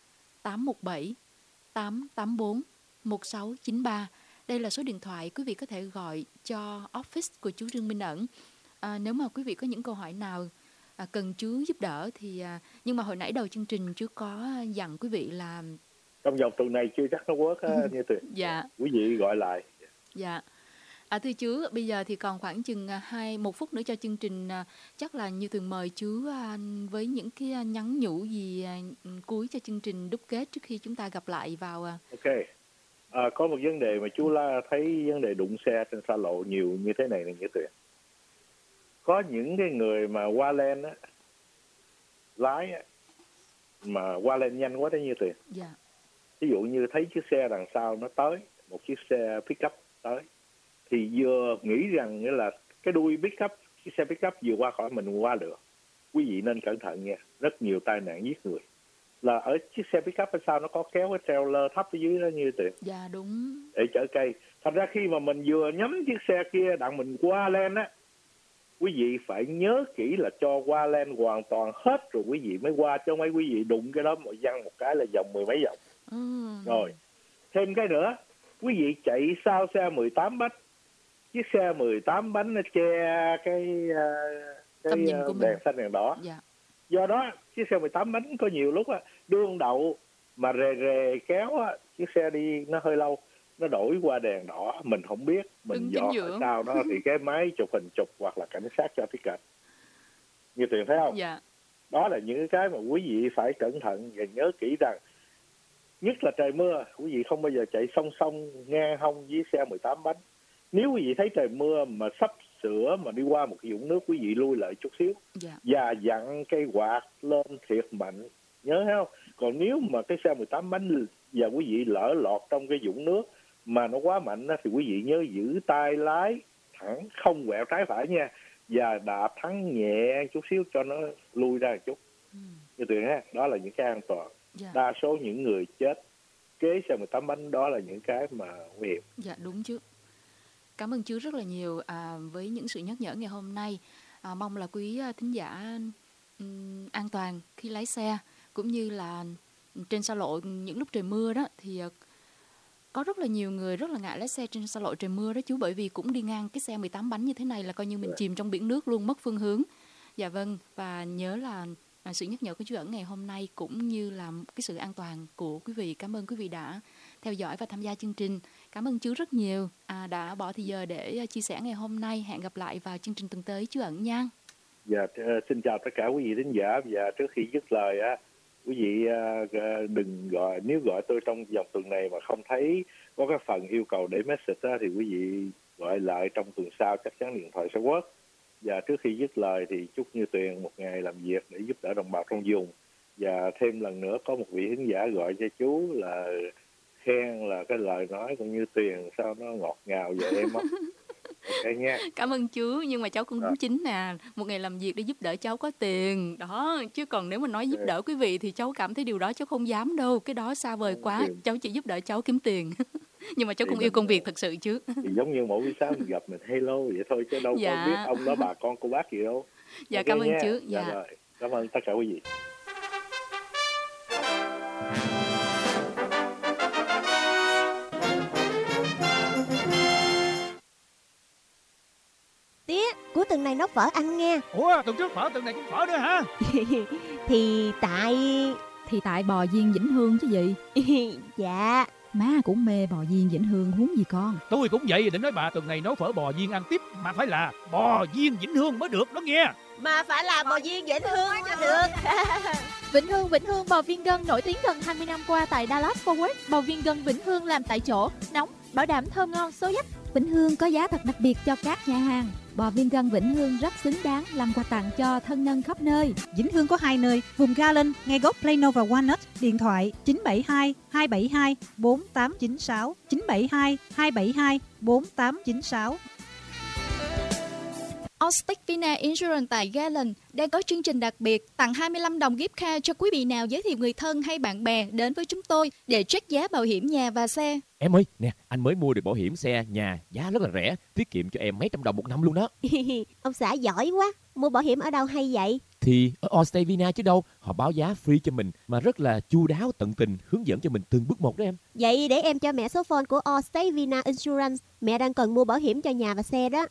Speaker 4: 817 884 1693. Đây là số điện thoại quý vị có thể gọi cho office của chú Trương Minh Ẩn. Nếu mà quý vị có những câu hỏi nào cần chú giúp đỡ thì nhưng mà hồi nãy đầu chương trình chú có dặn quý vị là
Speaker 5: trong vòng tuần này chưa chắc nó work như Tuyền.
Speaker 4: Dạ.
Speaker 5: Quý vị gọi lại.
Speaker 4: Dạ. Thưa chú, bây giờ thì còn khoảng chừng 1 phút nữa cho chương trình. Chắc là như Tuyền mời chú với những cái nhắn nhủ gì cuối cho chương trình đúc kết trước khi chúng ta gặp lại vào.
Speaker 5: Ok. Có một vấn đề mà chú thấy vấn đề đụng xe trên xa lộ nhiều như thế này như Tuyền. Có những cái người mà qua len á, lái á, mà qua len nhanh quá đó như Tuyền.
Speaker 4: Dạ.
Speaker 5: Ví dụ như thấy chiếc xe đằng sau nó tới, một chiếc xe pick-up tới, thì vừa nghĩ rằng nghĩa là cái đuôi pick-up, chiếc xe pick-up vừa qua khỏi mình qua được. Quý vị nên cẩn thận nha, rất nhiều tai nạn giết người. Là ở chiếc xe pick-up ở sau nó có kéo cái trailer thấp ở dưới đó như Tuyền.
Speaker 4: Dạ đúng.
Speaker 5: Để chở cây. Thành ra khi mà mình vừa nhắm chiếc xe kia đặng mình qua len á, quý vị phải nhớ kỹ là cho qua len hoàn toàn hết rồi quý vị mới qua, chứ mấy quý vị đụng cái đó một văng một cái là vòng 10 mấy vòng. Rồi, thêm cái nữa, quý vị chạy sau xe 18 bánh, chiếc xe 18 bánh nó che cái đèn xanh đèn đỏ.
Speaker 4: Dạ.
Speaker 5: Do đó chiếc xe 18 bánh có nhiều lúc á, đương đậu mà rề kéo á, chiếc xe đi nó hơi lâu, nó đổi qua đèn đỏ, mình không biết, mình dọt ở sau đó thì cái máy chụp hình chụp hoặc là cảnh sát cho ticket. Như Tuyền thấy không?
Speaker 4: Dạ.
Speaker 5: Đó là những cái mà quý vị phải cẩn thận và nhớ kỹ rằng, nhất là trời mưa, quý vị không bao giờ chạy song song ngang hông với xe 18 bánh. Nếu quý vị thấy trời mưa mà sắp sửa mà đi qua một cái vũng nước, quý vị lui lại chút xíu.
Speaker 4: Dạ.
Speaker 5: Và dặn cây quạt lên thiệt mạnh, nhớ thấy không? Còn nếu mà cái xe 18 bánh và quý vị lỡ lọt trong cái vũng nước mà nó quá mạnh đó, thì quý vị nhớ giữ tay lái thẳng, không quẹo trái phải nha, và đạp thắng nhẹ chút xíu cho nó lui ra một chút. Như Tuyền ha, đó là những cái an toàn.
Speaker 4: Dạ.
Speaker 5: Đa số những người chết kế xe 18 bánh đó là những cái mà nguy hiểm.
Speaker 4: Dạ đúng chứ. Cảm ơn chú rất là nhiều với những sự nhắc nhở ngày hôm nay. Mong là quý thính giả an toàn khi lái xe, cũng như là trên xa lộ những lúc trời mưa đó thì có rất là nhiều người rất là ngại lái xe trên xa lộ trời mưa đó chú, bởi vì cũng đi ngang cái xe 18 bánh như thế này là coi như mình chìm trong biển nước luôn, mất phương hướng. Dạ vâng, và nhớ là sự nhắc nhở của chú Ẩn ngày hôm nay cũng như là cái sự an toàn của quý vị. Cảm ơn quý vị đã theo dõi và tham gia chương trình. Cảm ơn chú rất nhiều đã bỏ thời giờ để chia sẻ ngày hôm nay. Hẹn gặp lại vào chương trình tuần tới chú Ẩn nha.
Speaker 5: Dạ, xin chào tất cả quý vị thính giả. Và trước khi dứt lời á, quý vị đừng gọi, nếu gọi tôi trong vòng tuần này mà không thấy có cái phần yêu cầu để message á, thì quý vị gọi lại trong tuần sau, chắc chắn điện thoại sẽ work. Và trước khi dứt lời thì chúc Như Tuyền một ngày làm việc để giúp đỡ đồng bào trong vùng. Và thêm lần nữa có một vị thính giả gọi cho chú là khen là cái lời nói của Như Tuyền sao nó ngọt ngào vậy em không? Ok nha.
Speaker 4: Cảm ơn chú, nhưng mà cháu cũng đúng chính nè, một ngày làm việc để giúp đỡ cháu có tiền đó, chứ còn nếu mà nói giúp đỡ quý vị thì cháu cảm thấy điều đó cháu không dám đâu, cái đó xa vời quá. Cháu chỉ giúp đỡ cháu kiếm tiền. Nhưng mà cháu cũng yêu công việc thật sự chứ.
Speaker 5: Thì giống như mỗi buổi sáng mình gặp mình hello vậy thôi, chứ đâu có biết ông đó bà con cô bác gì đâu.
Speaker 4: Dạ,
Speaker 5: okay,
Speaker 4: cảm ơn
Speaker 5: nha.
Speaker 4: chú.
Speaker 5: Dạ rồi. Cảm ơn tất cả quý vị.
Speaker 6: Tía, cuối tuần này nấu phở ăn nghe.
Speaker 7: Ủa, tuần trước phở, tuần này cũng phở nữa hả?
Speaker 6: Thì
Speaker 24: tại bò viên Vĩnh Hương chứ gì.
Speaker 6: Dạ.
Speaker 24: Má cũng mê bò viên Vĩnh Hương huống gì con.
Speaker 7: Tôi cũng vậy, định nói bà tuần này nấu phở bò viên ăn tiếp, mà phải là bò viên Vĩnh Hương mới được đó nghe.
Speaker 6: Mà phải là bò viên Vĩnh Hương mới được.
Speaker 18: Vĩnh Hương bò viên gân nổi tiếng gần 20 năm qua tại Dallas Fort Worth. Bò viên gân Vĩnh Hương làm tại chỗ, nóng, bảo đảm thơm ngon, số dách.
Speaker 24: Vĩnh Hương có giá thật đặc biệt cho các nhà hàng. Bò viên gân Vĩnh Hương rất xứng đáng làm quà tặng cho thân nhân khắp nơi.
Speaker 8: Vĩnh Hương có 2 nơi, vùng Garland, ngay gốc Plano và Walnut. Điện thoại 972 272 4896, 972 272 4896.
Speaker 23: Allstate Vina Insurance tại Garland đang có chương trình đặc biệt tặng 25 đồng gift card cho quý vị nào giới thiệu người thân hay bạn bè đến với chúng tôi để check giá bảo hiểm nhà và xe.
Speaker 9: Em ơi, nè, anh mới mua được bảo hiểm xe, nhà, giá rất là rẻ, tiết kiệm cho em mấy trăm đồng một năm luôn đó.
Speaker 6: Ông xã giỏi quá, mua bảo hiểm ở đâu hay vậy?
Speaker 9: Thì ở Allstate Vina chứ đâu, họ báo giá free cho mình mà rất là chu đáo, tận tình hướng dẫn cho mình từng bước một đó em.
Speaker 6: Vậy để em cho mẹ số phone của Allstate Vina Insurance. Mẹ đang cần mua bảo hiểm cho nhà và xe đó.